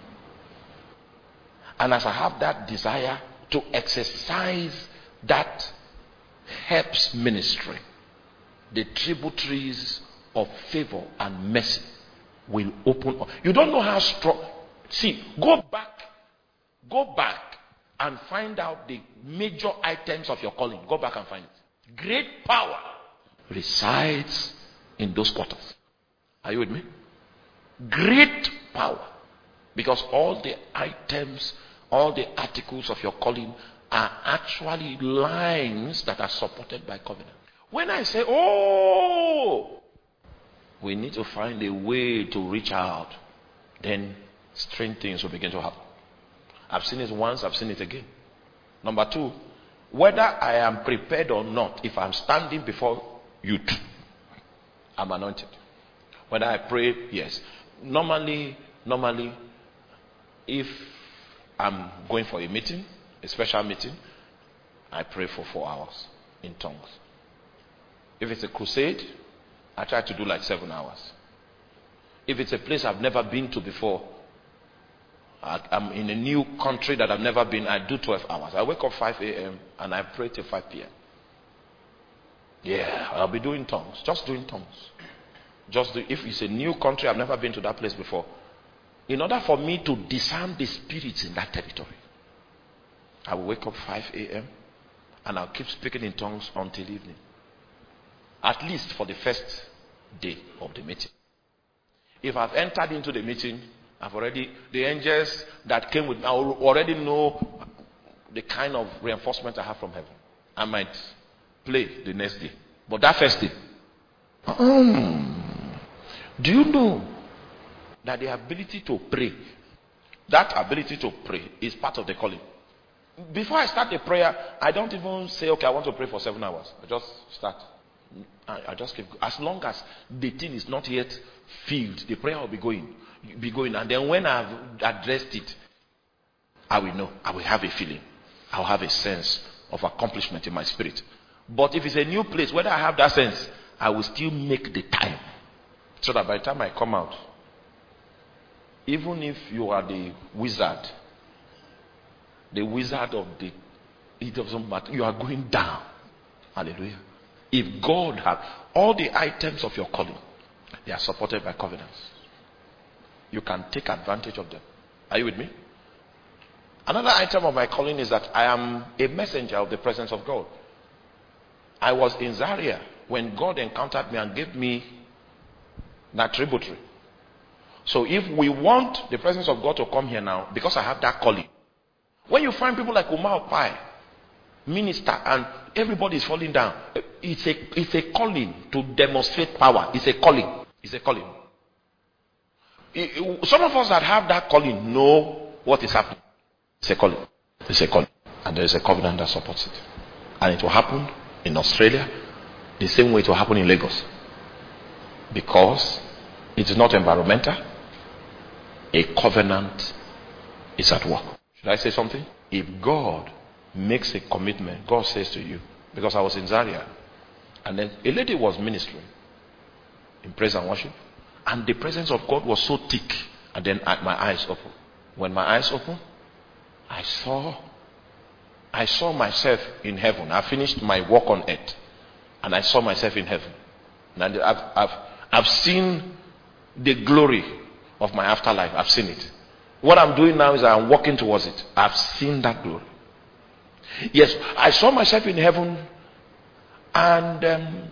And as I have that desire to exercise that helps ministry, the tributaries of favor and mercy will open up. You don't know how strong. See, go back, go back and find out the major items of your calling. Go back and find it. Great power resides in those quarters. Are you with me? Great power. Because all the items, all the articles of your calling are actually lines that are supported by covenant. When I say, oh, we need to find a way to reach out, then strange things will begin to happen. I've seen it once, I've seen it again. Number two, whether I am prepared or not, if I'm standing before youth, I'm anointed. Whether I pray, yes. Normally, normally, If I'm going for a meeting, a special meeting, I pray for four hours in tongues. If it's a crusade, I try to do like seven hours. If it's a place I've never been to before, I'm in a new country that I've never been, I do twelve hours. I wake up five a.m. and I pray till five p.m. Yeah, I'll be doing tongues. Just doing tongues. Just do, if it's a new country, I've never been to that place before. In order for me to disarm the spirits in that territory, I will wake up five a.m. and I'll keep speaking in tongues until evening. At least for the first day of the meeting. If I've entered into the meeting, I've already, the angels that came with me, I already know the kind of reinforcement I have from heaven. I might play the next day. But that first day, um, do you know that the ability to pray, that ability to pray is part of the calling. Before I start the prayer, I don't even say, okay, I want to pray for seven hours. I just start. I, I just keep, as long as the thing is not yet filled, the prayer will be going, be going. And then when I've addressed it, I will know. I will have a feeling. I'll have a sense of accomplishment in my spirit. But if it's a new place, whether I have that sense, I will still make the time. So that by the time I come out, even if you are the wizard, the wizard of the, it doesn't matter, you are going down. Hallelujah. If God has all the items of your calling, they are supported by covenants. You can take advantage of them. Are you with me? Another item of my calling is that I am a messenger of the presence of God. I was in Zaria when God encountered me and gave me that tributary. So if we want the presence of God to come here now, because I have that calling. When you find people like Umar Pai, minister, and everybody is falling down, it's a, it's a calling to demonstrate power. It's a calling. It's a calling. It, it, some of us that have that calling know what is happening. It's a calling. It's a calling. And there is a covenant that supports it. And it will happen in Australia the same way it will happen in Lagos. Because it is not environmental. A covenant is at work. Should I say something? If God makes a commitment, God says to you, because I was in Zaria, and then a lady was ministering in praise and worship, and the presence of God was so thick, and then my eyes opened. When my eyes opened, I saw I saw myself in heaven. I finished my work on earth, and I saw myself in heaven. And I've, I've, I've seen the glory of my afterlife. I've seen it. What I'm doing now is I'm walking towards it. I've seen that glory. Yes, I saw myself in heaven, and um,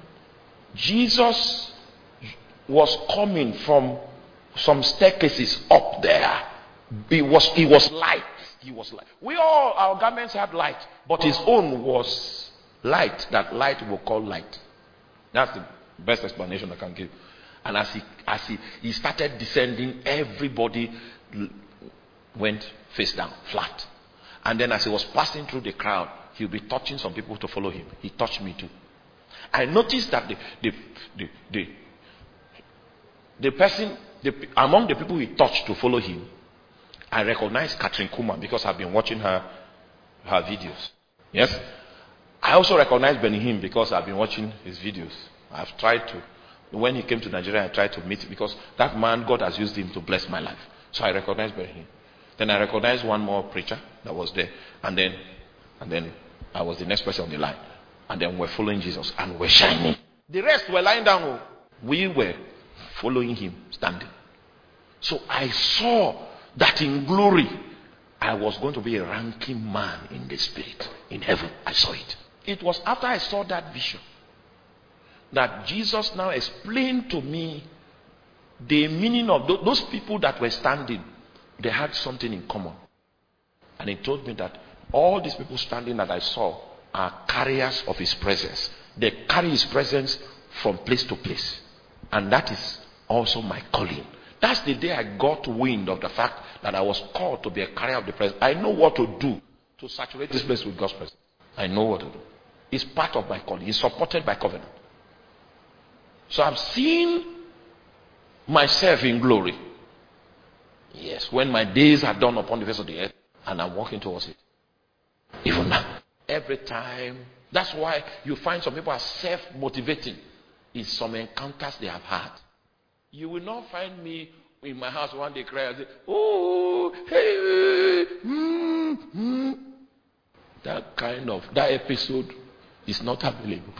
Jesus was coming from some staircases up there. It was, it was light. He was light. We all, our garments had light, but his own was light that light will call light. That's the best explanation I can give. And as he, as he, he started descending, everybody went face down, flat. And then as he was passing through the crowd, he'll be touching some people to follow him. He touched me too. I noticed that the the the the, the person the, among the people he touched to follow him, I recognized Catherine Kuma because I've been watching her her videos. Yes. I also recognize Benny Hinn because I've been watching his videos. I've tried to, when he came to Nigeria, I tried to meet him because that man, God has used him to bless my life. So I recognize Benny Hinn. Then I recognized one more preacher that was there, and then and then I was the next person on the line, and then we're following Jesus and we're shining. The rest were lying down. We were following him standing. So I saw that in glory I was going to be a ranking man in the spirit in heaven. I saw it. It was after I saw that vision that Jesus now explained to me the meaning of th- those people that were standing. They had something in common. And he told me that all these people standing that I saw are carriers of his presence. They carry his presence from place to place. And that is also my calling. That's the day I got wind of the fact that I was called to be a carrier of the presence. I know what to do to saturate this place with God's presence. I know what to do. It's part of my calling. It's supported by covenant. So I've seen myself in glory. Yes, when my days are done upon the face of the earth and I'm walking towards it. Even now. Every time. That's why you find some people are self-motivating. It's some encounters they have had. You will not find me in my house one day cry and say, oh, hey, mm, mm. That kind of, that episode is not available.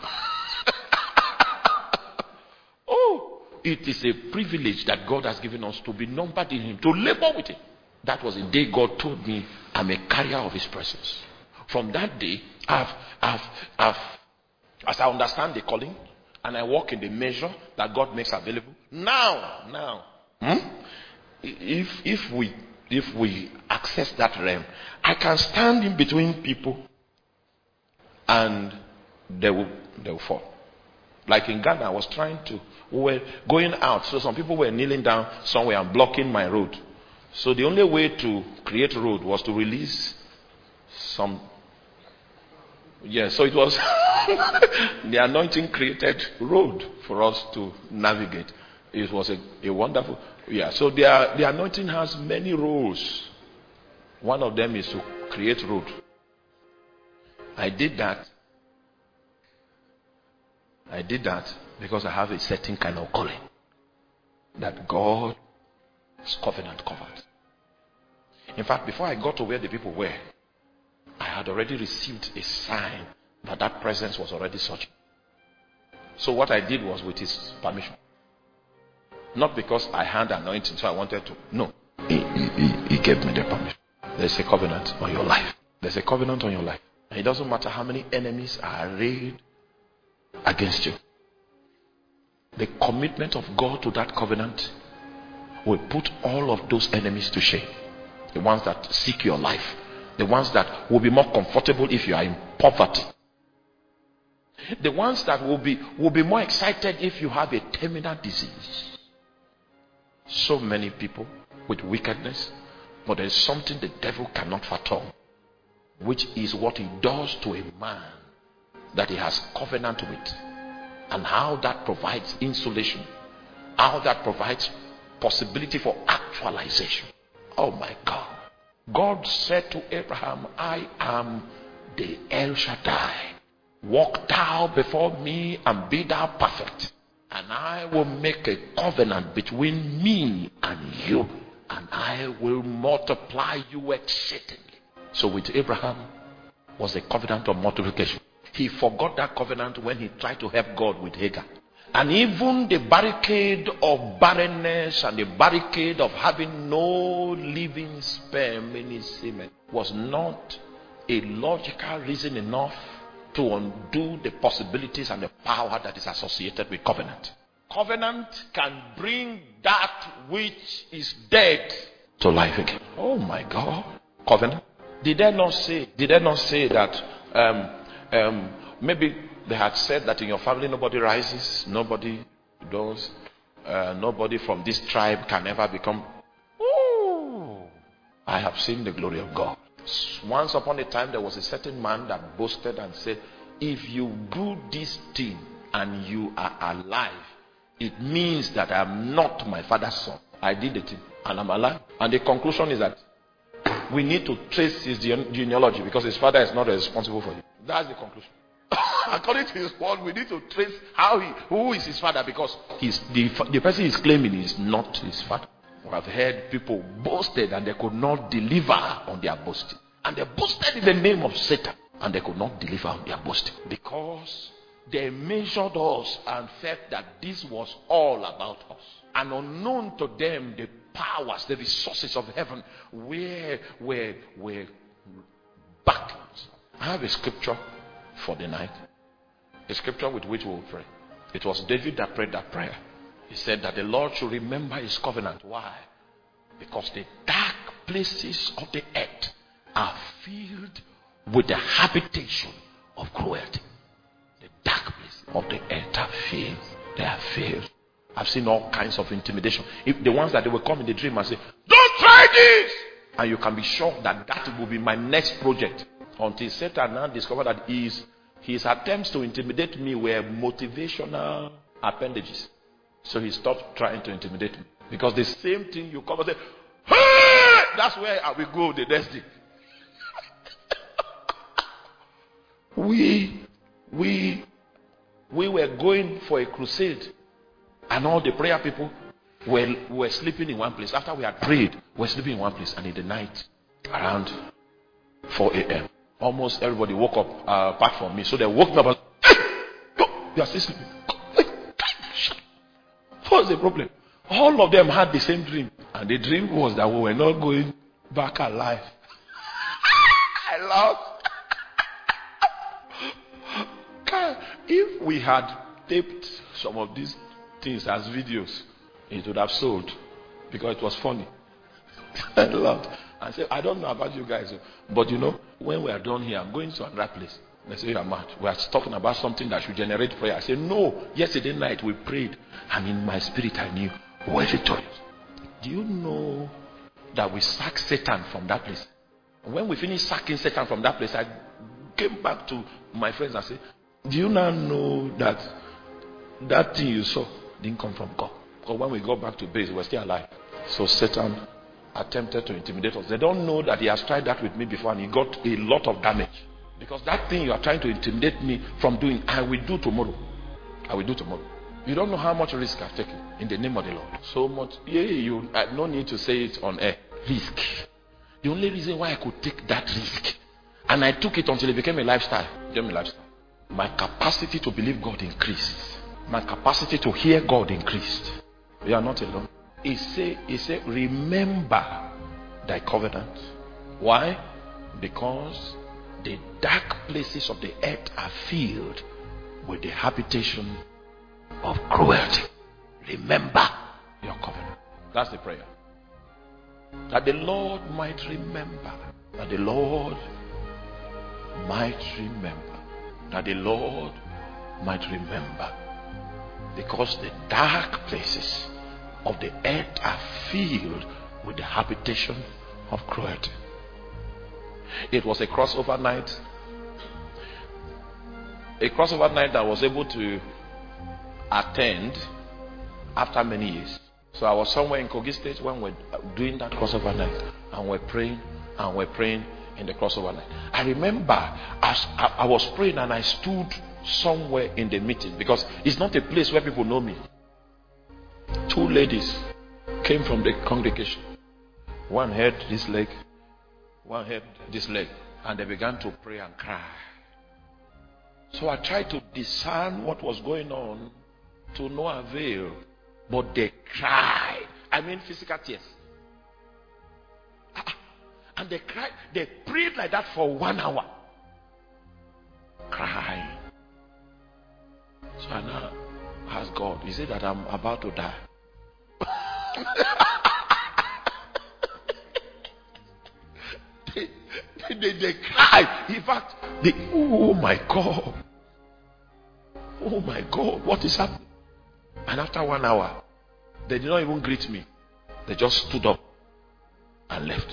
Oh, it is a privilege that God has given us to be numbered in Him, to labor with Him. That was the day God told me I'm a carrier of His presence. From that day, I've, I've, I've, as I understand the calling, and I walk in the measure that God makes available. Now, now, hmm? if if we if we access that realm, I can stand in between people, and they will they will fall. Like in Ghana, I was trying to. We were going out, so some people were kneeling down somewhere and blocking my road. So the only way to create road was to release some. Yeah, so it was the anointing created road for us to navigate. It was a, a wonderful, yeah. So the, the anointing has many roles. One of them is to create road. I did that. I did that because I have a certain kind of calling that God has covenant covered. In fact, before I got to where the people were, I had already received a sign that that presence was already such. So what I did was with His permission. Not because I had anointing, so I wanted to. No. He, he, he gave me the permission. There's a covenant on your life. There's a covenant on your life. And it doesn't matter how many enemies are arrayed against you. The commitment of God to that covenant will put all of those enemies to shame. The ones that seek your life. The ones that will be more comfortable if you are in poverty. The ones that will be will be more excited if you have a terminal disease. So many people with wickedness, but there is something the devil cannot fathom, which is what he does to a man that he has covenant with, and how that provides insulation, how that provides possibility for actualization. Oh my God. God said to Abraham, I am the El Shaddai. Walk thou before me and be thou perfect. And I will make a covenant between me and you. And I will multiply you exceedingly. So with Abraham was a covenant of multiplication. He forgot that covenant when he tried to help God with Hagar. And even the barricade of barrenness and the barricade of having no living sperm in his semen was not a logical reason enough to undo the possibilities and the power that is associated with covenant. Covenant can bring that which is dead to life again. Oh my God. Covenant. Did they not say, did they not say that um, um, maybe they had said that in your family nobody rises, nobody does, uh, nobody from this tribe can ever become. Ooh, I have seen the glory of God. Once upon a time there was a certain man that boasted and said, if you do this thing and you are alive, it means that I am not my father's son. I did the thing and I'm alive. And the conclusion is that we need to trace his gene- genealogy because his father is not responsible for him. That's the conclusion. According to his word, we need to trace how he, who is his father, because he's, the, the person he's claiming is not his father. I've heard people boasted and they could not deliver on their boasting. And they boasted in the name of Satan and they could not deliver on their boasting. Because they measured us and felt that this was all about us. And unknown to them, the powers, the resources of heaven were, were, were backwards. I have a scripture for the night. A scripture with which we will pray. It was David that prayed that prayer. He said that the Lord should remember his covenant. Why? Because the dark places of the earth are filled with the habitation of cruelty. The dark places of the earth are filled. They are filled. I've seen all kinds of intimidation. If the ones that they will come in the dream and say, don't try this! And you can be sure that that will be my next project. Until Satan now discovered that his, his attempts to intimidate me were motivational appendages. So he stopped trying to intimidate me. Because the same thing you come and say, Hey! That's where I will go the next day. we, we, we were going for a crusade, and all the prayer people were, were sleeping in one place. After we had prayed, we were sleeping in one place, and in the night, around four a.m., almost everybody woke up uh, apart from me. So they woke me up and said, hey, go, you are still sleeping. What's the problem? All of them had the same dream. And the dream was that we were not going back alive. I laughed. If we had taped some of these things as videos, it would have sold. Because it was funny. I laughed. I said, I don't know about you guys, but you know, when we are done here, I'm going to another place. They say, you're mad. We are talking about something that should generate prayer. I said, no. Yesterday night we prayed, and in my spirit I knew we were victorious. Do you know that we sacked Satan from that place? When we finished sacking Satan from that place, I came back to my friends and said, do you now know that that thing you saw didn't come from God? Because when we got back to base, we were still alive. So Satan attempted to intimidate us. They don't know that he has tried that with me before, and he got a lot of damage. Because that thing you are trying to intimidate me from doing, I will do tomorrow. I will do tomorrow. You don't know how much risk I've taken in the name of the Lord. So much. Yeah, you. I no need to say it on air. Risk. The only reason why I could take that risk, and I took it until it became a lifestyle. It became a lifestyle. My capacity to believe God increased. My capacity to hear God increased. You are not alone. He say, he say, remember thy covenant. Why? Because the dark places of the earth are filled with the habitation of cruelty. Remember your covenant. That's the prayer. That the Lord might remember. That the Lord might remember. That the Lord might remember. Because the dark places of the earth are filled with the habitation of cruelty. It was a crossover night. A crossover night that I was able to attend after many years. So I was somewhere in Kogi State when we were doing that crossover night, and we're praying and we're praying in the crossover night. I remember as I was praying and I stood somewhere in the meeting, because it's not a place where people know me. Two ladies came from the congregation. One had this leg, one had this leg, and they began to pray and cry. So I tried to discern what was going on, to no avail, but they cried. I mean physical tears. And they cried, they prayed like that for one hour. Crying. So I now asked God, he said that I'm about to die. they, they, they cried. In fact, they, oh my God. Oh my God, what is happening? And after one hour, they did not even greet me. They just stood up and left.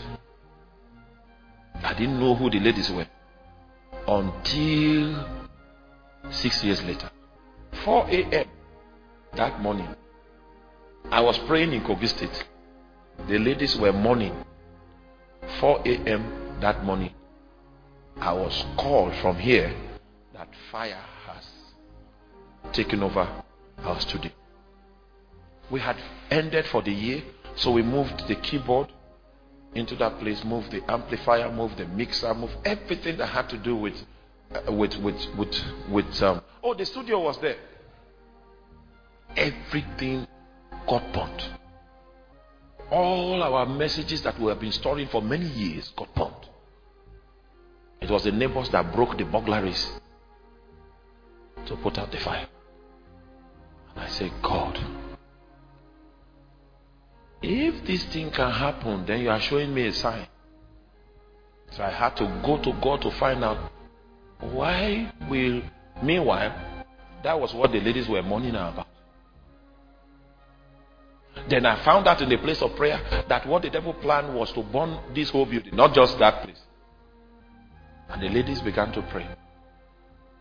I didn't know who the ladies were until six years later. four a.m. that morning, I was praying in Kogi State. The ladies were mourning. four a.m. that morning, I was called from here that fire has taken over our studio. We had ended for the year, so we moved the keyboard into that place, moved the amplifier, moved the mixer, moved everything that had to do with uh, with with with with um oh, the studio was there. Everything got burnt. All our messages that we have been storing for many years got burnt. It was the neighbors that broke the burglaries to put out the fire. And I said, God, if this thing can happen, then you are showing me a sign. So I had to go to God to find out why will. Meanwhile, that was what the ladies were mourning about. Then I found out in the place of prayer that what the devil planned was to burn this whole building, not just that place. And the ladies began to pray.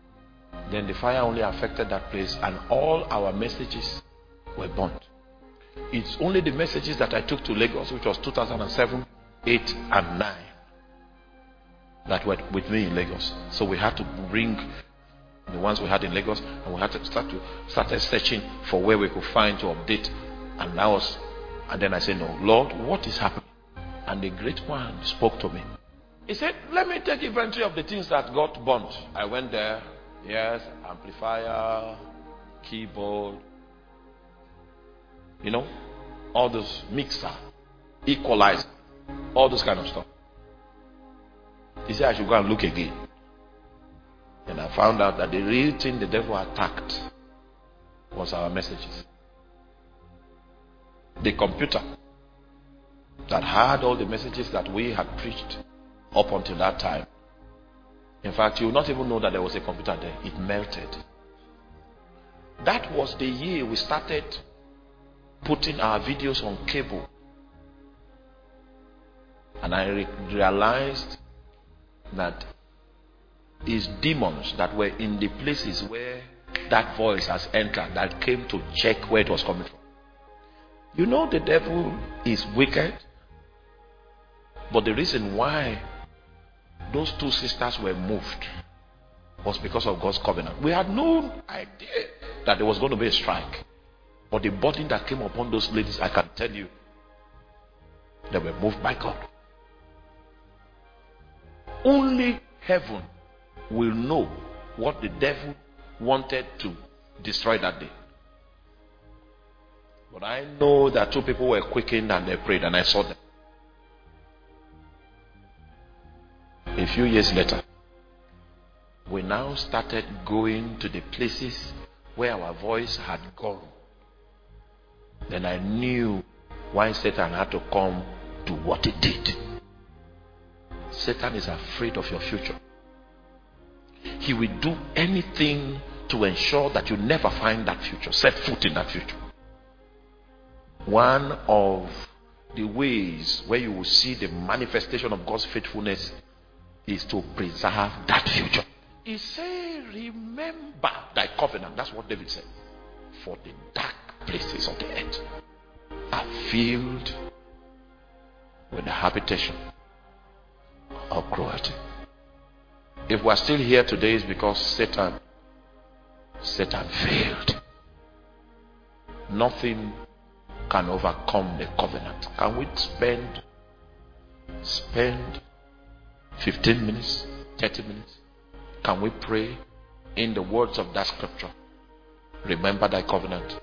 Then the fire only affected that place, and all our messages were burnt. It's only the messages that I took to Lagos, which was two thousand seven, eight, and nine, that were with me in Lagos. So we had to bring the ones we had in Lagos, and we had to start to start searching for where we could find to update. And that was, and then I said, no, Lord, what is happening? And the great one spoke to me. He said, let me take inventory of the things that got burnt. I went there. Yes, amplifier, keyboard, you know, all those mixer, equalizer, all those kind of stuff. He said I should go and look again. And I found out that the real thing the devil attacked was our messages. The computer that had all the messages that we had preached up until that time. In fact, you will not even know that there was a computer there. It melted. That was the year we started putting our videos on cable. And I re- realized that it's demons that were in the places where that voice has entered that came to check where it was coming from. You know, the devil is wicked, but the reason why those two sisters were moved was because of God's covenant. We had no idea that there was going to be a strike, but the burden that came upon those ladies, I can tell you, they were moved by God. Only heaven will know what the devil wanted to destroy that day. But I know that two people were quickened and they prayed, and I saw them. A few years later, we now started going to the places where our voice had gone. Then I knew why Satan had to come to what he did. Satan is afraid of your future. He will do anything to ensure that you never find that future, set foot in that future. One of the ways where you will see the manifestation of God's faithfulness is to preserve that future. He said, remember thy covenant. That's what David said. For the dark places of the earth are filled with the habitation of cruelty. If we are still here today, it's because Satan, Satan failed. Nothing can overcome the covenant. Can we spend, spend fifteen minutes, thirty minutes? Can we pray in the words of that scripture? Remember thy covenant.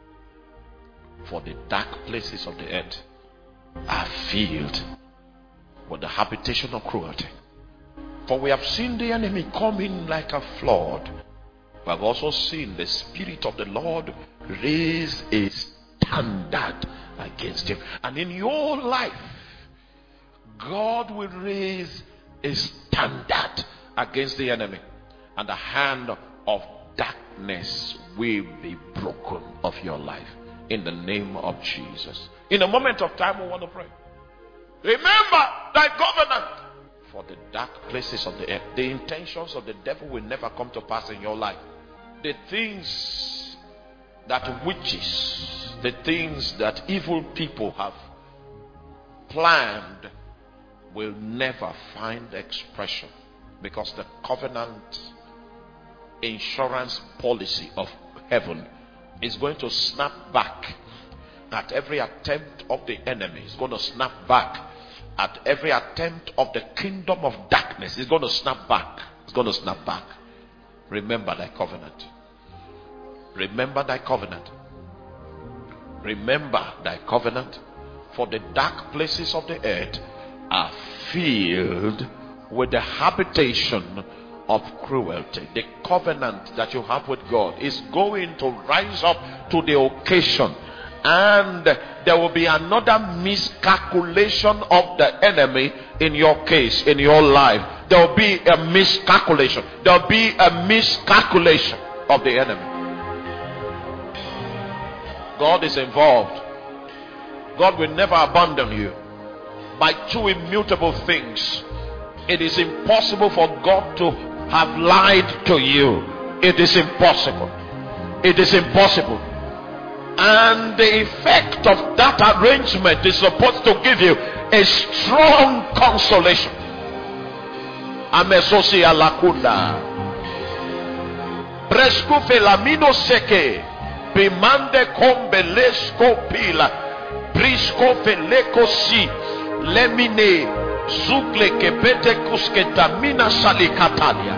For the dark places of the earth are filled with the habitation of cruelty. For we have seen the enemy come in like a flood. We have also seen the Spirit of the Lord raise a standard against him. And in your life, God will raise a standard against the enemy. And the hand of darkness will be broken of your life. In the name of Jesus. In a moment of time, we want to pray. Remember thy covenant. For the dark places of the earth, the intentions of the devil will never come to pass in your life. The things that witches, the things that evil people have planned will never find expression, because the covenant insurance policy of heaven is going to snap back at every attempt of the enemy. It's going to snap back at every attempt of the kingdom of darkness. It's going to snap back. It's going to snap back. Remember thy covenant. Remember thy covenant. Remember thy covenant. For the dark places of the earth are filled with the habitation of cruelty. The covenant that you have with God is going to rise up to the occasion. And there will be another miscalculation of the enemy in your case, in your life. There will be a miscalculation. There will be a miscalculation of the enemy. God is involved. God will never abandon you. By two immutable things, it is impossible for God to have lied to you. It is impossible. It is impossible. And the effect of that arrangement is supposed to give you a strong consolation. Amesosia lakunda. Prescufe lamino seke. Bimande kombelesko pila. Prisco feleko si. Lemine. Zukle kepete kusketamina salikatalia.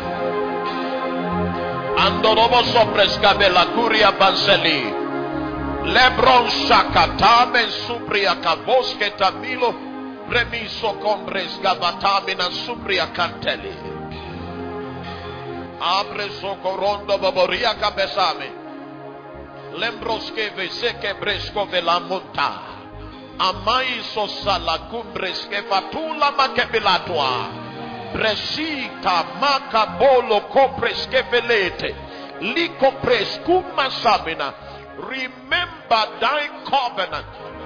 Andorobo soprescabela curia banseli. Lebron shakatame subria kavoske tamilo. Remiso combres gavatamina subria canteli. Abre socorondo baboria cabesame. Lembroske veseke bresco vela monta. Amai sosala cumbres que fatula makebilatua. Presita macabolo copres que velete. Lico prescuma sabina. Remember thy covenant.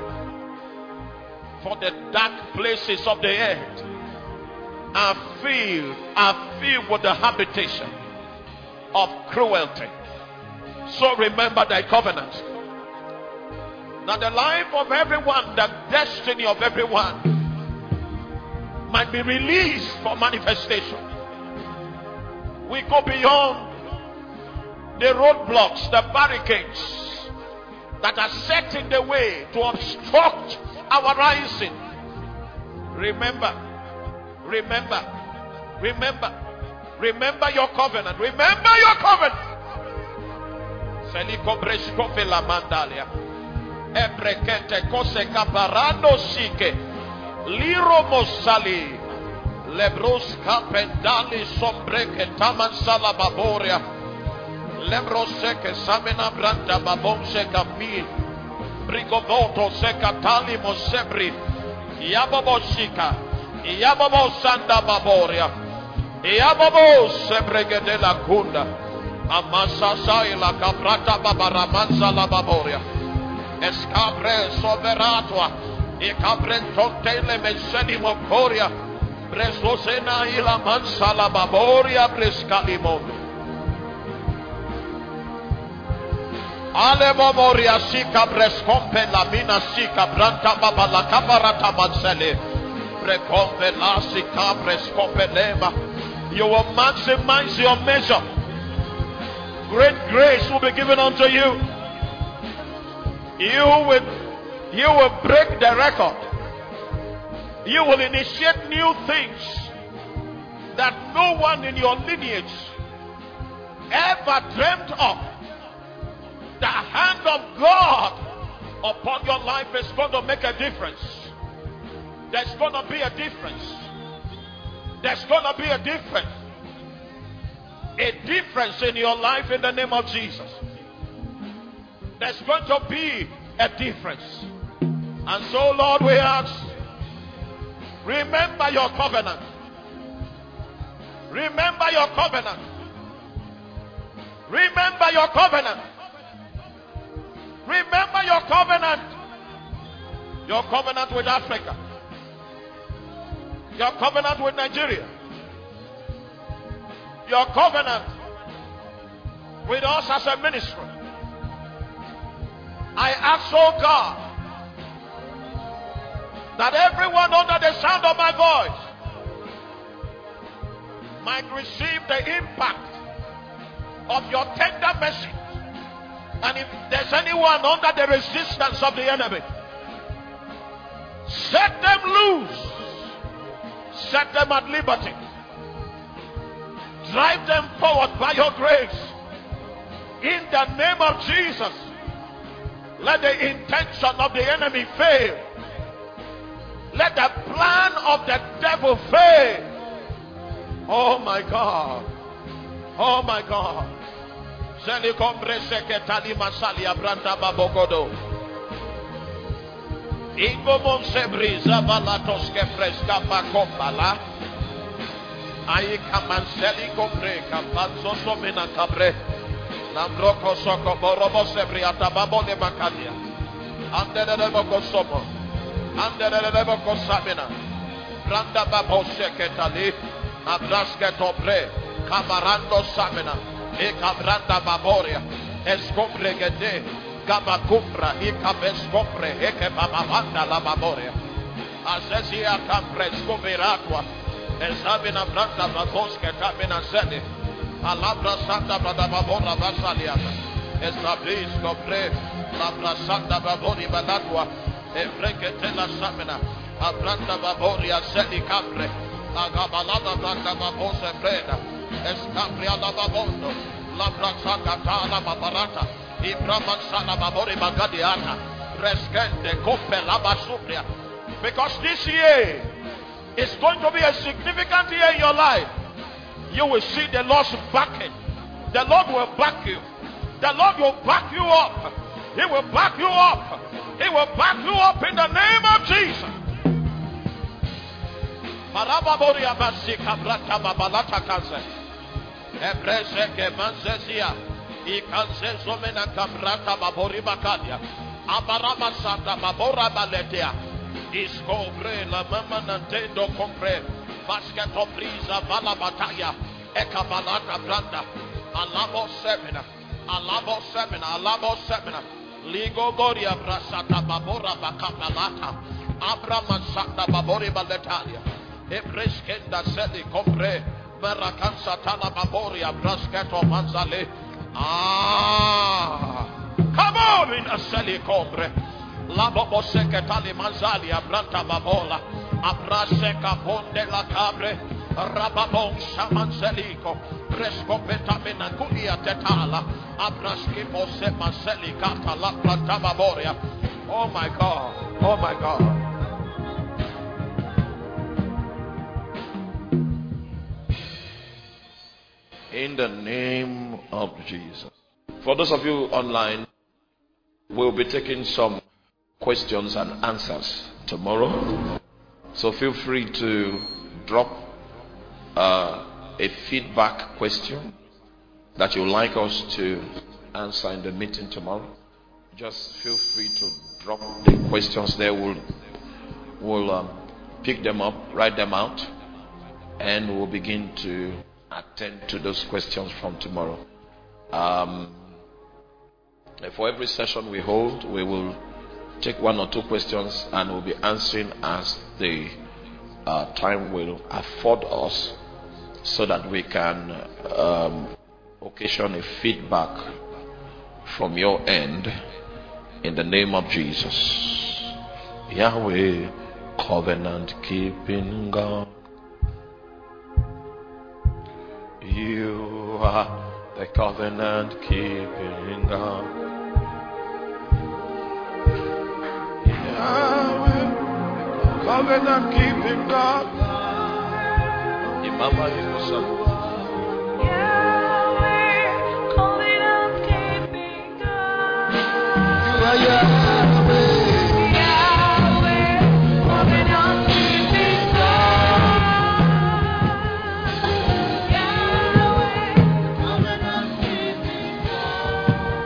For the dark places of the earth are filled, are filled with the habitation of cruelty. So remember thy covenant. That the life of everyone, the destiny of everyone might be released for manifestation. We go beyond the roadblocks, the barricades that are set in the way to obstruct our rising. Remember, remember, remember, remember your covenant. Remember your covenant. Seliko bresko fela mandalia. Ebrekete kose kaparano sike. Liro mosali. Lebros kapendali sombreke taman salababoria. Lebrose ke samena branda babonse kamil. Brigovoto sekatali mosebri. Yabobo shika. Yabobo sanda baboria. Yabobo sebregede la kunda. Amasasa ila kaprata babaramanza la baboria. Escabre soveratua. Ikabrentotele meseni mokoria. Presosena ila mansa la baboria preskalimondo. Ale memoria sika prescompe la mina sika branta baba la caparata mansele. Precompe la sika prescompe lema. You will maximize your measure. Great grace will be given unto you. You will, you will break the record. You will initiate new things that no one in your lineage ever dreamt of. The hand of God upon your life is going to make a difference. There's going to be a difference. There's going to be a difference. A difference in your life in the name of Jesus. There's going to be a difference. And so, Lord, we ask, remember your covenant. Remember your covenant. Remember your covenant. Remember your covenant. Your covenant with Africa. Your covenant with Nigeria. Your covenant with us as a ministry. I ask, oh God, that everyone under the sound of my voice might receive the impact of your tender mercy. And if there's anyone under the resistance of the enemy, set them loose. Set them at liberty. Drive them forward by your grace. In the name of Jesus, let the intention of the enemy fail. Let the plan of the devil fail. Oh my God. Oh my God. Ingo monsebri zavalatos ke fresca pa kombala. Ai kamanseli kombre kapanzo somena kabre. Nambroko soko borobo sebri atababo de makadia. Andere de boko somo. Andere de boko sabina. Branda babo seketali. Abraske tobre. Kamarando samina. E kabranda baboria. Escombregede. Gabakumbra, Ikabeskopre, Ekebabanda Lababoria, Azesia Campres Coveratwa, Ezabina Branda Baboske Tabina Zedi, Alabra Santa Badababora Basaliata, Establis Copre, Labra Santa Babori Badatwa, Evreketela Samina, Abranda Baboria Zedi Capre, Agabalada Branda Babose Preda, Escapria Lababondo, Labra Santa Tala Babarata, Ibrahim Sana Babori Bagadiana, Rescente Cope Labasupria. Because this year is going to be a significant year in your life. You will see the Lord's backing. The Lord will back you. The Lord will back you up. He will back you up. He will back you up in the name of Jesus. Marababoria Basika Brata Babalata Kanse. Ebrese Kemansesia. Ikanse Zomena Kabrata Babori Bakadia. Abarama Santa Babora Baletea. Discobre la mama Nintendo compre basket brisa vala bataya ekabalata branda alabo semina alabo semina alabo semina ligo goria brasata babora bakapalata abrama santa babori baletalia ebreskenda seli compre merakansa tala baboria brasketo manzale ah come on in a seli compre la bobo seketali manzali abranta babola abraseka ponde la cabre rababon shamanzeliko prescopeta menaculia tetala abraski mose maseli kata la planta baboria. Oh my God, oh my God. In the name of Jesus. For those of you online, we'll be taking some questions and answers tomorrow, so feel free to drop uh, a feedback question that you'd like us to answer in the meeting tomorrow. Just feel free to drop the questions there. We'll, we'll um, pick them up, write them out, and we'll begin to attend to those questions from tomorrow. Um, for every session we hold, we will take one or two questions and we'll be answering as the uh, time will afford us, so that we can um, occasion a feedback from your end in the name of Jesus. Yahweh, covenant keeping God, you are the covenant keeping God. Yahweh, covenant keeping God. Imama Yahweh, covenant keeping God. You are Yahweh. Yahweh, covenant keeping God. Yahweh, covenant keeping God.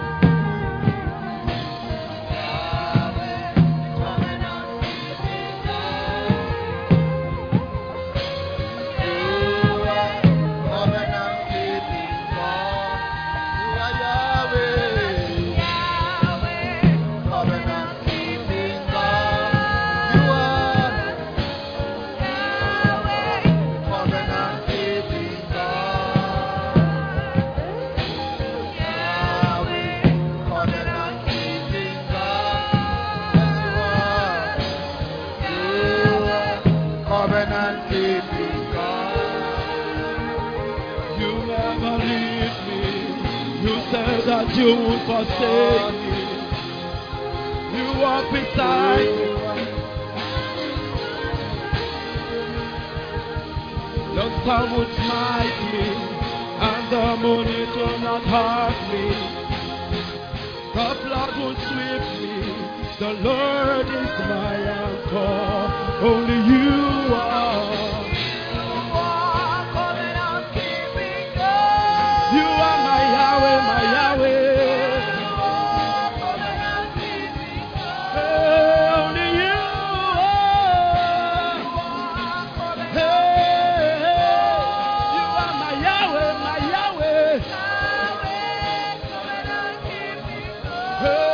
That you would forsake me, you walk beside me. The sun would smite me, and the moon it will not hurt me. The flood would sweep me. The Lord is my anchor. Only you are. You are my Yahweh, my Yahweh. Hey, only you are. Hey, you are my Yahweh, my Yahweh. Hey.